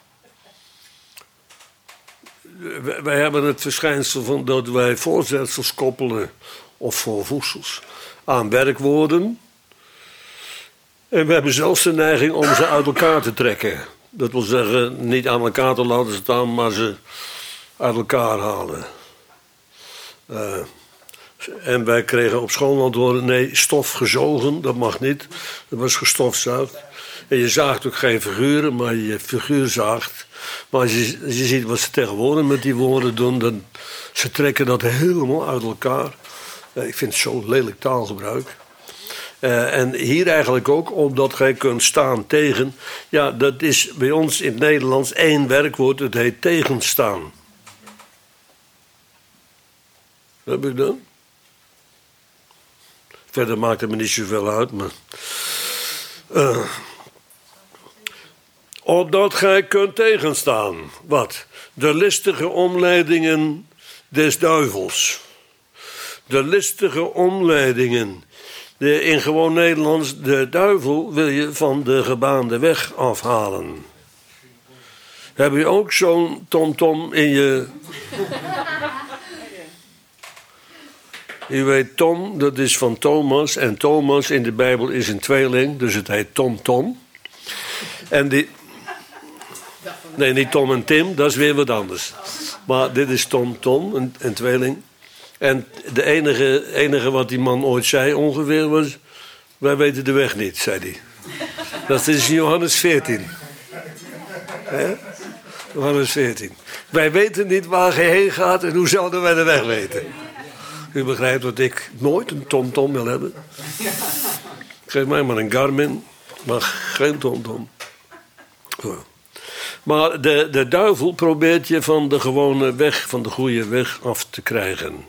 Wij hebben het verschijnsel van dat wij voorzetsels koppelen. Of voorvoegsels. Aan werkwoorden. En we hebben zelfs de neiging om ze uit elkaar te trekken. Dat wil zeggen, niet aan elkaar te laten staan, maar ze uit elkaar halen. Uh, en wij kregen op school antwoorden, nee, stof gezogen, dat mag niet. Dat was gestofzuigd. En je zaagt ook geen figuren, maar je figuur zaagt. Maar als je, als je ziet wat ze tegenwoordig met die woorden doen, dan ze trekken dat helemaal uit elkaar. Uh, ik vind het zo lelijk taalgebruik. Uh, en hier eigenlijk ook, omdat gij kunt staan tegen. Ja, dat is bij ons in het Nederlands één werkwoord, het heet tegenstaan. Heb ik dat? Verder maakt het me niet zoveel uit, maar. Uh, opdat gij kunt tegenstaan. Wat? De listige omleidingen des duivels. De listige omleidingen. De, in gewoon Nederlands, de duivel wil je van de gebaande weg afhalen. Heb je ook zo'n tomtom in je. U weet Tom, dat is van Thomas. En Thomas in de Bijbel is een tweeling, dus het heet Tom Tom. En die. Nee, niet Tom en Tim, dat is weer wat anders. Maar dit is Tom Tom, een, een tweeling. En de enige, enige wat die man ooit zei ongeveer was. Wij weten de weg niet, zei hij. Dat is Johannes veertien. He? Johannes veertien. Wij weten niet waar je heen gaat en hoe zouden wij de weg weten. U begrijpt dat ik nooit een TomTom wil hebben. Geef mij maar een Garmin, maar geen TomTom. Maar de, de duivel probeert je van de gewone weg, van de goede weg af te krijgen.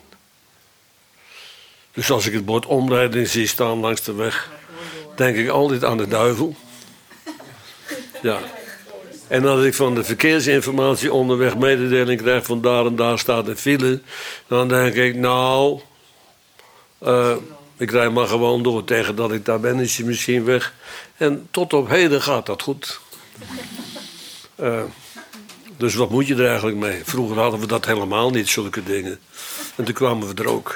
Dus als ik het bord omleiding zie staan langs de weg, denk ik altijd aan de duivel. Ja. En als ik van de verkeersinformatie onderweg mededeling krijg van daar en daar staat een file, dan denk ik, nou, uh, ik rijd maar gewoon door. Tegen dat ik daar ben is hij misschien weg. En tot op heden gaat dat goed. Uh, dus wat moet je er eigenlijk mee? Vroeger hadden we dat helemaal niet, zulke dingen. En toen kwamen we er ook.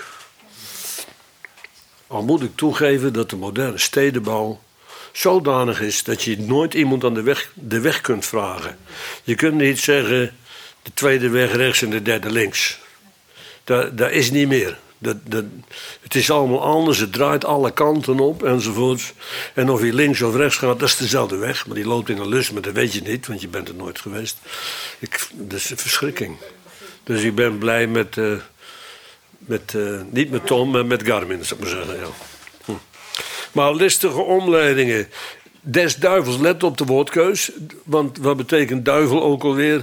Al moet ik toegeven dat de moderne stedenbouw zodanig is dat je nooit iemand aan de weg, de weg kunt vragen. Je kunt niet zeggen, de tweede weg rechts en de derde links. Dat, dat is niet meer. Dat, dat, het is allemaal anders, het draait alle kanten op enzovoorts. En of je links of rechts gaat, dat is dezelfde weg. Maar die loopt in een lus, maar dat weet je niet, want je bent er nooit geweest. Ik, dat is een verschrikking. Dus ik ben blij met, uh, met uh, niet met Tom, maar met Garmin, zou ik maar zeggen. Ja. Hm. Maar listige omleidingen. Des duivels, let op de woordkeus. Want wat betekent duivel ook alweer?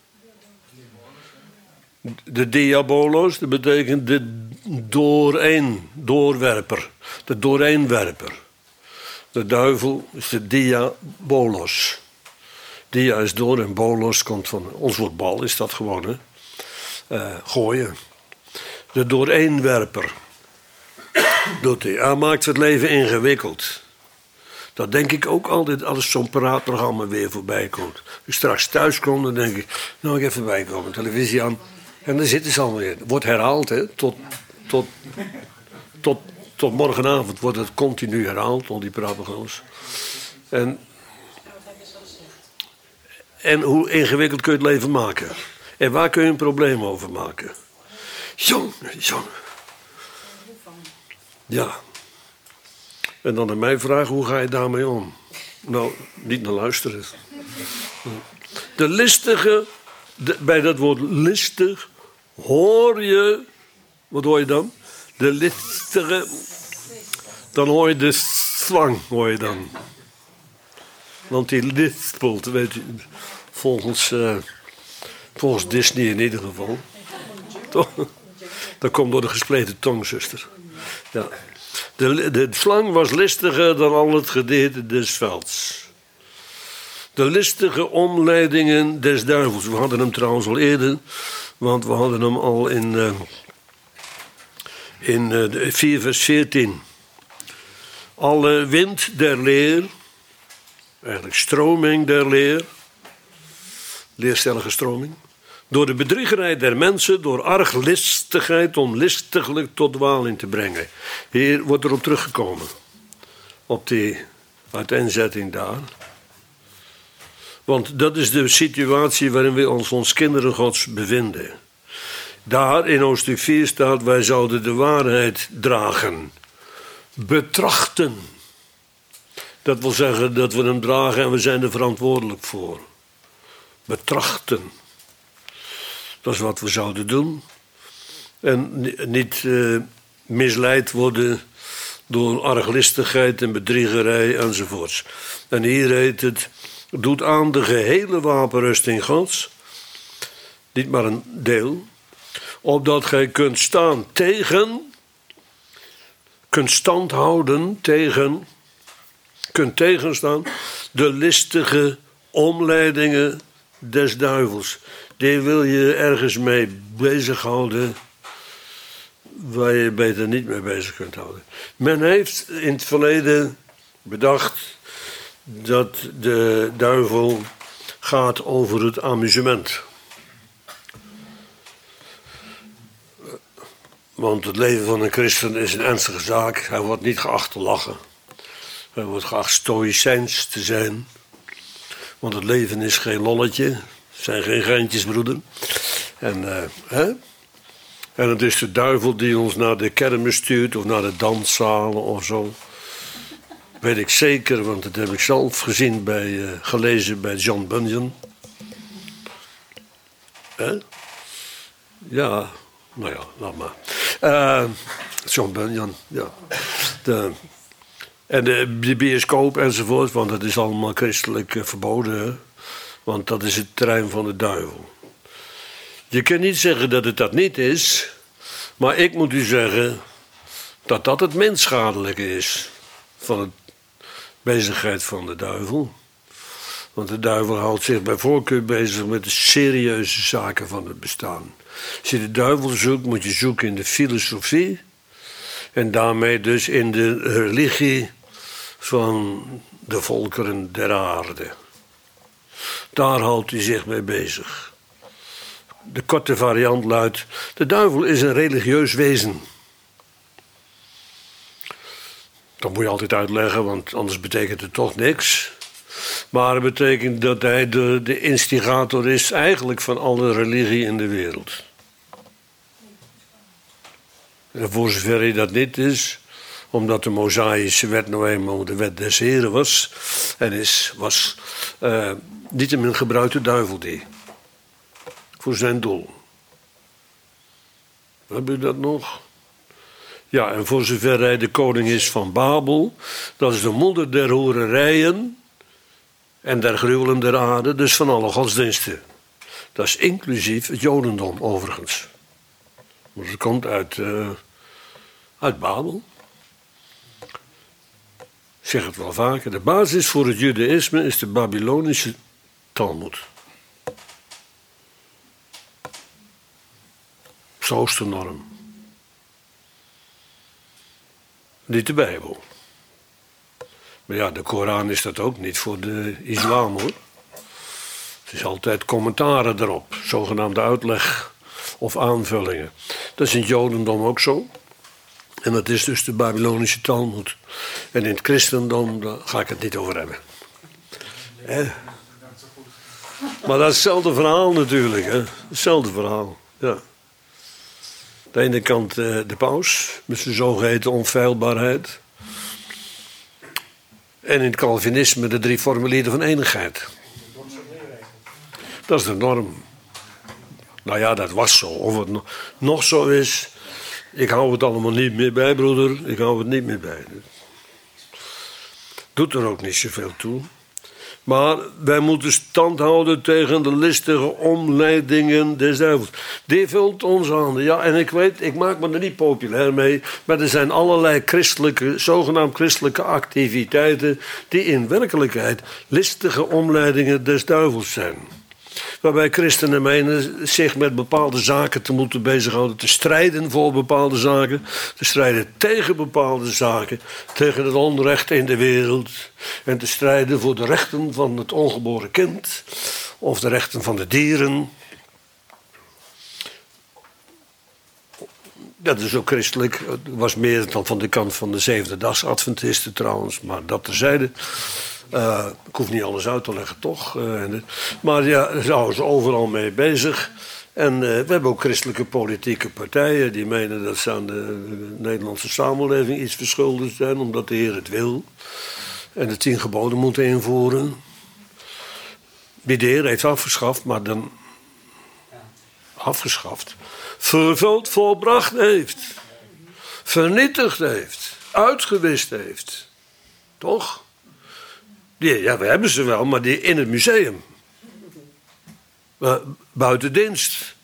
De diabolos, dat betekent de doorheen, doorwerper. De doorheenwerper. De duivel is de diabolos. Dia is door en bolos komt van, ons woord bal is dat gewoon, hè. Uh, gooien. De doorheenwerper. Doet hij. Hij maakt het leven ingewikkeld. Dat denk ik ook altijd als zo'n praatprogramma weer voorbij komt. Als ik straks thuis kom, dan denk ik, nou ik even bijkomen, televisie aan. En dan zitten ze alweer. Wordt herhaald, hè. Tot, tot, tot, tot morgenavond wordt het continu herhaald, al die praatprogramma's. En, en hoe ingewikkeld kun je het leven maken? En waar kun je een probleem over maken? Jongen, jongen. Ja. En dan aan mij vragen, hoe ga je daarmee om? Nou, niet naar luisteren. De listige, de, bij dat woord listig, hoor je, wat hoor je dan? De listige, dan hoor je de slang, hoor je dan. Want die lispelt, weet je, volgens, uh, volgens Disney in ieder geval. Toch? Dat komt door de gespleten tong, zuster. Ja. De, de slang was listiger dan al het gedierte des velds. De listige omleidingen des duivels. We hadden hem trouwens al eerder, want we hadden hem al in, uh, in uh, vier vers veertien. Alle wind der leer, eigenlijk stroming der leer, leerstellige stroming, door de bedriegerij der mensen, door arglistigheid om listiglijk tot dwaling te brengen. Hier wordt erop teruggekomen, op die uiteenzetting daar. Want dat is de situatie waarin we ons, ons kinderen Gods bevinden. Daar in hoofdstuk vier staat, wij zouden de waarheid dragen. Betrachten. Dat wil zeggen dat we hem dragen en we zijn er verantwoordelijk voor. Betrachten. Dat is wat we zouden doen. En niet uh, misleid worden door arglistigheid en bedriegerij enzovoorts. En hier heet het, doet aan de gehele wapenrusting Gods, niet maar een deel, opdat gij kunt staan tegen, kunt stand houden tegen, kunt tegenstaan de listige omleidingen des duivels. Die wil je ergens mee bezighouden waar je beter niet mee bezig kunt houden. Men heeft in het verleden bedacht dat de duivel gaat over het amusement. Want het leven van een christen is een ernstige zaak. Hij wordt niet geacht te lachen. Hij wordt geacht stoïcijns te zijn. Want het leven is geen lolletje. Het zijn geen geintjes, broeder. En, uh, hè? en het is de duivel die ons naar de kermis stuurt of naar de danszalen of zo. Weet ik zeker, want dat heb ik zelf gezien bij, uh, gelezen bij John Bunyan. Hè? Ja, nou ja, laat maar. Uh, John Bunyan, ja. De, en de, de bioscoop enzovoort, want dat is allemaal christelijk uh, verboden. Hè? Want dat is het terrein van de duivel. Je kunt niet zeggen dat het dat niet is, maar ik moet u zeggen dat dat het minst schadelijke is van de bezigheid van de duivel. Want de duivel houdt zich bij voorkeur bezig met de serieuze zaken van het bestaan. Als je de duivel zoekt, moet je zoeken in de filosofie en daarmee dus in de religie van de volkeren der aarde. Daar houdt hij zich mee bezig. De korte variant luidt, de duivel is een religieus wezen. Dat moet je altijd uitleggen, want anders betekent het toch niks. Maar het betekent dat hij de, de instigator is eigenlijk van alle religie in de wereld. En voor zover hij dat niet is, omdat de Mosaïsche wet nou eenmaal de wet des Heren was, en is, was uh, niettemin gebruikt de duivel die. Voor zijn doel. Heb je dat nog? Ja, en voor zover hij de koning is van Babel, dat is de moeder der hoererijen en der gruwelen der aarde, dus van alle godsdiensten. Dat is inclusief het jodendom overigens. Want het komt uit, uh, uit Babel. Ik zeg het wel vaker. De basis voor het judaïsme is de Babylonische Talmud. Zo is de norm. Niet de Bijbel. Maar ja, de Koran is dat ook niet voor de islam, hoor. Het is altijd commentaren erop, zogenaamde uitleg of aanvullingen. Dat is in het jodendom ook zo. En dat is dus de Babylonische Talmud. En in het christendom, daar ga ik het niet over hebben. Eh? Maar dat is hetzelfde verhaal natuurlijk, hè. Hetzelfde verhaal, ja. Aan de ene kant uh, de paus, met zijn zogeheten onfeilbaarheid. En in het Calvinisme de drie formulieren van enigheid. Dat is de norm. Nou ja, dat was zo. Of het nog, nog zo is, ik hou het allemaal niet meer bij, broeder. Ik hou het niet meer bij. Doet er ook niet zoveel toe. Maar wij moeten stand houden tegen de listige omleidingen des duivels. Die vult ons aan. Ja, en ik weet, ik maak me er niet populair mee. Maar er zijn allerlei christelijke, zogenaamd christelijke activiteiten die in werkelijkheid listige omleidingen des duivels zijn. Waarbij christenen menen zich met bepaalde zaken te moeten bezighouden. Te strijden voor bepaalde zaken. Te strijden tegen bepaalde zaken. Tegen het onrecht in de wereld. En te strijden voor de rechten van het ongeboren kind. Of de rechten van de dieren. Dat is ook christelijk. Het was meer dan van de kant van de zevende dag Adventisten trouwens. Maar dat terzijde. Uh, ik hoef niet alles uit te leggen, toch? Uh, maar ja, daar zijn ze overal mee bezig. En uh, we hebben ook christelijke politieke partijen die menen dat ze aan de, de Nederlandse samenleving iets verschuldigd zijn, omdat de Heer het wil. En de tien geboden moeten invoeren. Die de Heer heeft afgeschaft, maar dan afgeschaft. Vervuld, volbracht heeft. Vernietigd heeft. Uitgewist heeft. Toch? Die, ja, we hebben ze wel, maar die in het museum. Uh, buiten dienst.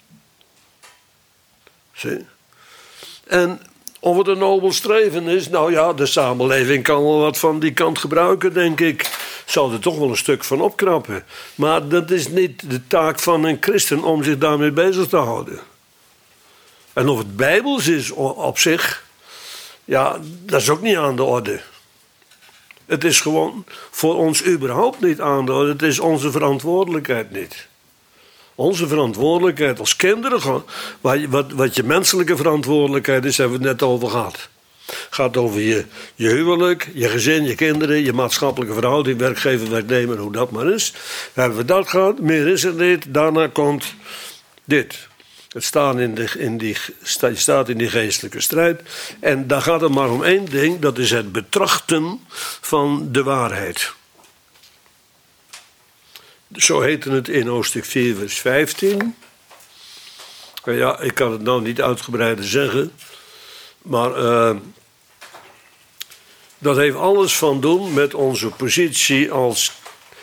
Zie? En of het een nobel streven is, nou ja, de samenleving kan wel wat van die kant gebruiken, denk ik. Zal er toch wel een stuk van opknappen. Maar dat is niet de taak van een christen om zich daarmee bezig te houden. En of het bijbels is op zich, ja, dat is ook niet aan de orde. Het is gewoon voor ons überhaupt niet aan de orde. Het is onze verantwoordelijkheid niet. Onze verantwoordelijkheid als kinderen, wat, wat, wat je menselijke verantwoordelijkheid is, hebben we het net over gehad. Het gaat over je, je huwelijk, je gezin, je kinderen, je maatschappelijke verhouding, werkgever, werknemer, hoe dat maar is. Hebben we dat gehad, meer is er niet. Daarna komt dit. Het staat in, de, in die, staat in die geestelijke strijd. En daar gaat het maar om één ding. Dat is het betrachten van de waarheid. Zo heette het in hoofdstuk vier vers vijftien. Ja, ik kan het nou niet uitgebreider zeggen. Maar uh, dat heeft alles van doen met onze positie als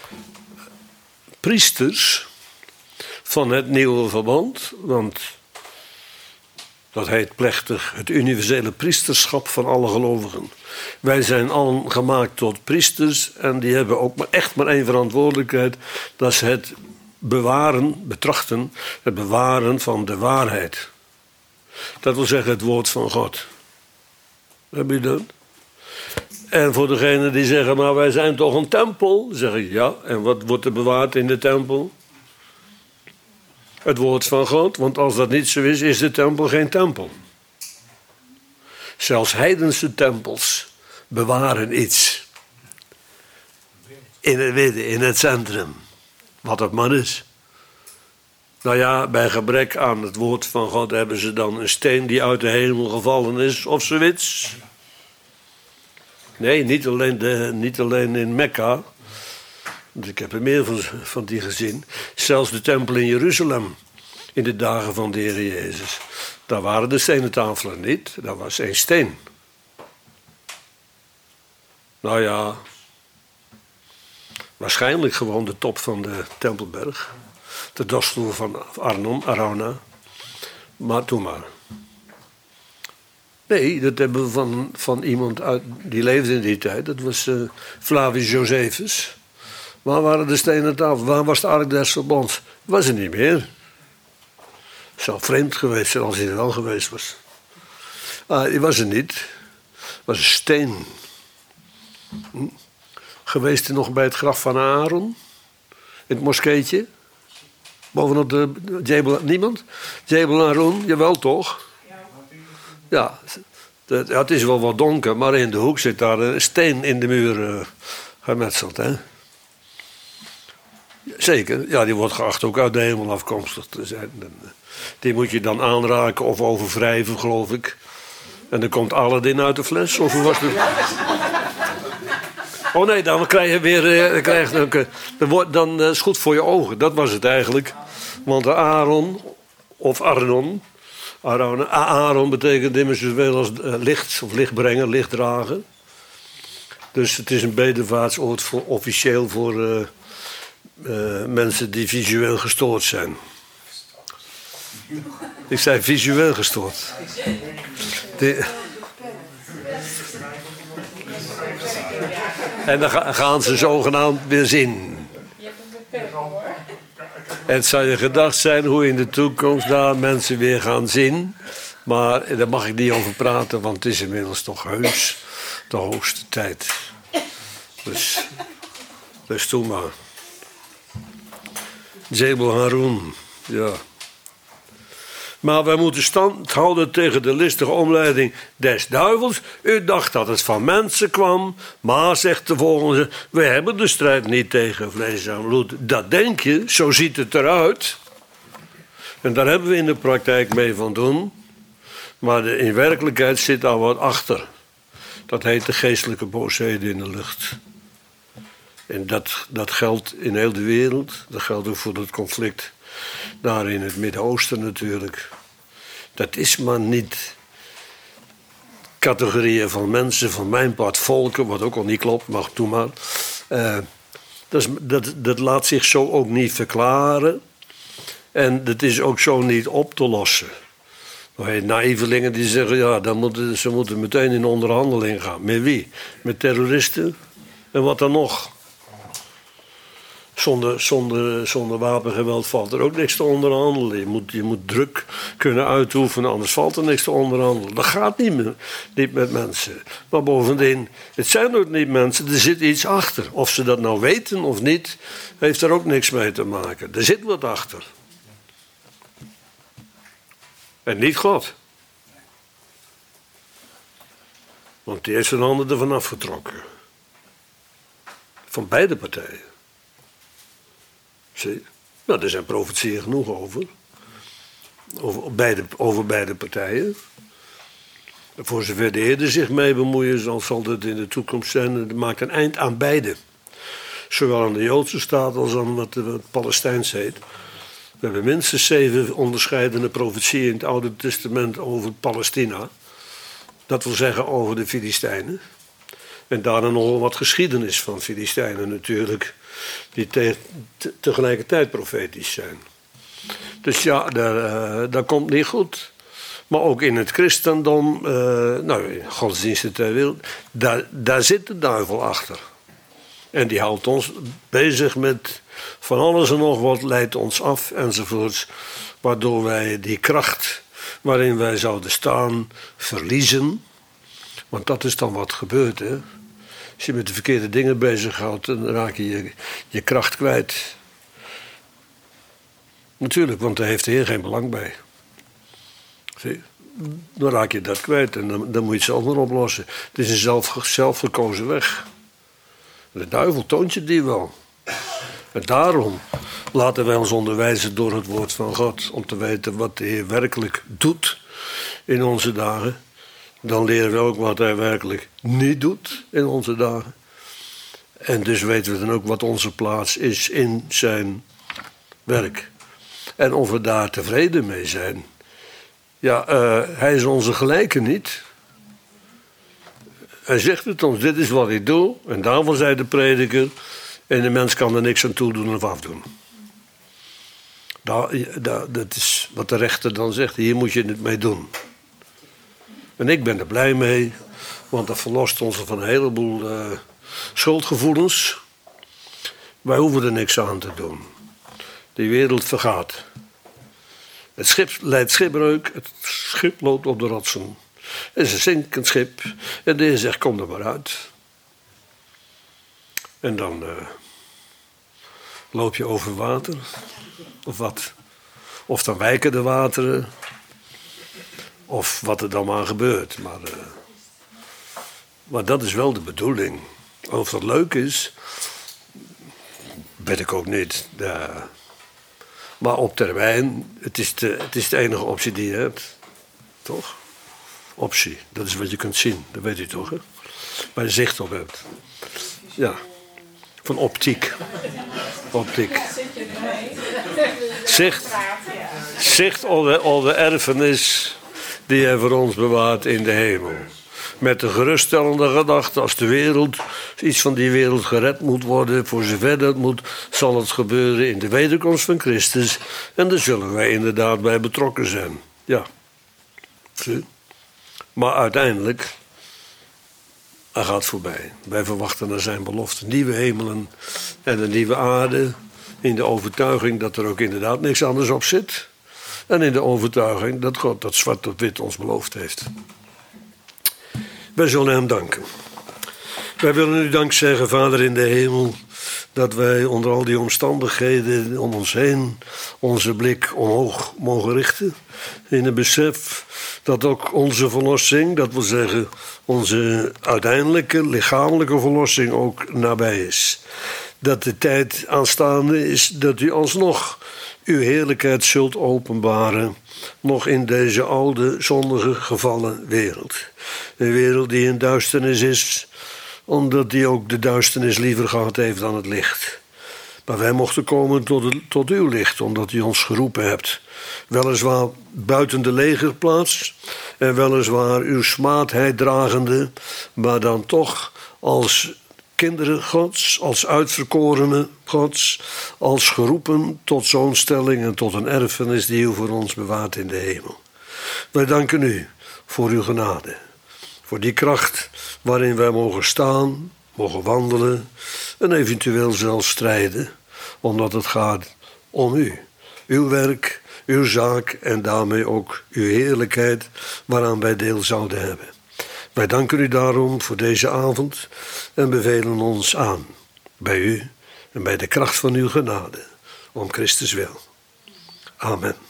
priesters van het nieuwe verband, want dat heet plechtig het universele priesterschap van alle gelovigen. Wij zijn allen gemaakt tot priesters en die hebben ook maar echt maar één verantwoordelijkheid. Dat is het bewaren, betrachten, het bewaren van de waarheid. Dat wil zeggen het woord van God. Heb je dat? En voor degenen die zeggen, maar wij zijn toch een tempel, zeg ik ja. En wat wordt er bewaard in de tempel? Het woord van God, want als dat niet zo is, is de tempel geen tempel. Zelfs heidense tempels bewaren iets. In het midden, in het centrum. Wat het maar is. Nou ja, bij gebrek aan het woord van God hebben ze dan een steen die uit de hemel gevallen is of zoiets. Nee, niet alleen, de, niet alleen in Mekka. Dus ik heb er meer van, van die gezien. Zelfs de tempel in Jeruzalem. In de dagen van de Heer Jezus. Daar waren de stenen tafelen niet. Dat was één steen. Nou ja. Waarschijnlijk gewoon de top van de Tempelberg. De dorpsvloer van Arnon, Arauna. Maar toen maar. Nee, dat hebben we van, van iemand uit, die leefde in die tijd. Dat was uh, Flavius Josephus. Waar waren de stenen tafel? Waar was de ark des verbonds? Was er niet meer. Het zou vreemd geweest zijn als hij er wel geweest was. Ah, die was er niet. Het was een steen. Hm. Geweest nog bij het graf van Aaron. In het moskeetje. Bovenop de Jebel. Niemand? Jebel Aaron, jawel toch? Ja, het, het is wel wat donker, maar in de hoek zit daar een steen in de muur uh, gemetseld. Hè? Zeker, ja, die wordt geacht ook uit de hemel afkomstig te zijn. Die moet je dan aanraken of overwrijven, geloof ik. En dan komt Aladdin uit de fles, of hoe was het? Oh nee, dan krijg je weer... Dan, krijg je, dan, wordt, dan is het goed voor je ogen, dat was het eigenlijk. Want Aaron, of Arnon... Aaron, Aaron betekent immers zoveel als licht, of lichtbrenger, lichtdrager. Dus het is een bedevaartsoord voor, officieel voor uh, uh, mensen die visueel gestoord zijn. Ik zei visueel gestoord. Die... En dan gaan ze zogenaamd weer zien. Het zou je gedacht zijn hoe in de toekomst daar mensen weer gaan zien. Maar daar mag ik niet over praten, want het is inmiddels toch heus de hoogste tijd. Dus, dus doe maar. Jebel Haroun, ja. Maar wij moeten stand houden tegen de listige omleiding des duivels. U dacht dat het van mensen kwam, maar, zegt de volgende, we hebben de strijd niet tegen vlees en bloed. Dat denk je, zo ziet het eruit. En daar hebben we in de praktijk mee van doen. Maar de, in werkelijkheid zit daar wat achter. Dat heet de geestelijke boosheden in de lucht. En dat, dat geldt in heel de wereld. Dat geldt ook voor het conflict daar in het Midden-Oosten natuurlijk. Dat is maar niet categorieën van mensen, van mijn part volken, wat ook al niet klopt, maar doe maar. Uh, dat, is, dat, dat laat zich zo ook niet verklaren. En dat is ook zo niet op te lossen. Naïvelingen die zeggen, ja, dan moeten, ze moeten meteen in onderhandeling gaan. Met wie? Met terroristen? En wat dan nog? Zonder, zonder, zonder wapengeweld valt er ook niks te onderhandelen. Je moet, je moet druk kunnen uitoefenen, anders valt er niks te onderhandelen. Dat gaat niet, meer, niet met mensen. Maar bovendien, het zijn ook niet mensen, er zit iets achter. Of ze dat nou weten of niet, heeft er ook niks mee te maken. Er zit wat achter. En niet God. Want die heeft zijn handen ervan afgetrokken. Van beide partijen. Zie? Nou, er zijn profetieën genoeg over. Over beide, over beide partijen. Voor zover de Heer er zich mee bemoeien zal, zal het in de toekomst zijn. Het maakt een eind aan beide. Zowel aan de Joodse staat als aan wat het Palestijns heet. We hebben minstens zeven onderscheidende profetieën in het Oude Testament over Palestina. Dat wil zeggen over de Filistijnen. En daarna nogal wat geschiedenis van Filistijnen natuurlijk. Die te, te, tegelijkertijd profetisch zijn. Dus ja, daar, uh, dat komt niet goed. Maar ook in het christendom, uh, nou, in godsdiensten ter wereld, daar, daar zit de duivel achter. En die houdt ons bezig met van alles en nog wat, leidt ons af enzovoorts. Waardoor wij die kracht waarin wij zouden staan verliezen. Want dat is dan wat gebeurt, hè. Als je met de verkeerde dingen bezighoudt, dan raak je, je je kracht kwijt. Natuurlijk, want daar heeft de Heer geen belang bij. Zie, dan raak je dat kwijt en dan, dan moet je het zelf maar oplossen. Het is een zelf, zelfgekozen weg. De duivel toont je die wel. En daarom laten wij ons onderwijzen door het woord van God. Om te weten wat de Heer werkelijk doet in onze dagen. Dan leren we ook wat hij werkelijk niet doet in onze dagen. En dus weten we dan ook wat onze plaats is in zijn werk. En of we daar tevreden mee zijn. Ja, uh, hij is onze gelijke niet. Hij zegt het ons, dit is wat ik doe. En daarvan zei de prediker. En de mens kan er niks aan toedoen of afdoen. Dat, dat, dat is wat de rechter dan zegt. Hier moet je het mee doen. En ik ben er blij mee. Want dat verlost ons van een heleboel uh, schuldgevoelens. Wij hoeven er niks aan te doen. Die wereld vergaat. Het schip leidt schipbreuk. Het schip loopt op de rotsen. Het is een zinkend schip. En de Heer zegt, kom er maar uit. En dan uh, loop je over water. Of wat. Of dan wijken de wateren. Of wat er dan maar gebeurt. Maar, uh, maar dat is wel de bedoeling. Of dat leuk is. weet ik ook niet. Ja. Maar op termijn, het is, de, het is de enige optie die je hebt. Toch? Optie, dat is wat je kunt zien. Dat weet u toch, hè? Waar je zicht op hebt. Ja, van optiek. Optiek. Zicht, zicht op de, op de erfenis die hij voor ons bewaart in de hemel. Met de geruststellende gedachte, als de wereld, iets van die wereld gered moet worden, voor zover dat moet, zal het gebeuren in de wederkomst van Christus. En daar zullen wij inderdaad bij betrokken zijn. Ja. Zie? Maar uiteindelijk, hij gaat voorbij. Wij verwachten naar zijn belofte nieuwe hemelen en een nieuwe aarde. In de overtuiging dat er ook inderdaad niks anders op zit. En in de overtuiging dat God dat zwart op wit ons beloofd heeft. Wij zullen hem danken. Wij willen u dank zeggen, Vader in de hemel, dat wij onder al die omstandigheden om ons heen onze blik omhoog mogen richten. In het besef dat ook onze verlossing, dat wil zeggen onze uiteindelijke lichamelijke verlossing, ook nabij is. Dat de tijd aanstaande is dat u alsnog uw heerlijkheid zult openbaren, nog in deze oude, zondige, gevallen wereld. Een wereld die in duisternis is, omdat die ook de duisternis liever gehad heeft dan het licht. Maar wij mochten komen tot, het, tot uw licht, omdat u ons geroepen hebt. Weliswaar buiten de legerplaats en weliswaar uw smaadheid dragende, maar dan toch als kinderen Gods, als uitverkorenen Gods, als geroepen tot zoonstelling en tot een erfenis die u voor ons bewaart in de hemel. Wij danken u voor uw genade, voor die kracht waarin wij mogen staan, mogen wandelen en eventueel zelfs strijden, omdat het gaat om u, uw werk, uw zaak en daarmee ook uw heerlijkheid waaraan wij deel zouden hebben. Wij danken u daarom voor deze avond en bevelen ons aan bij u en bij de kracht van uw genade, om Christus wil. Amen.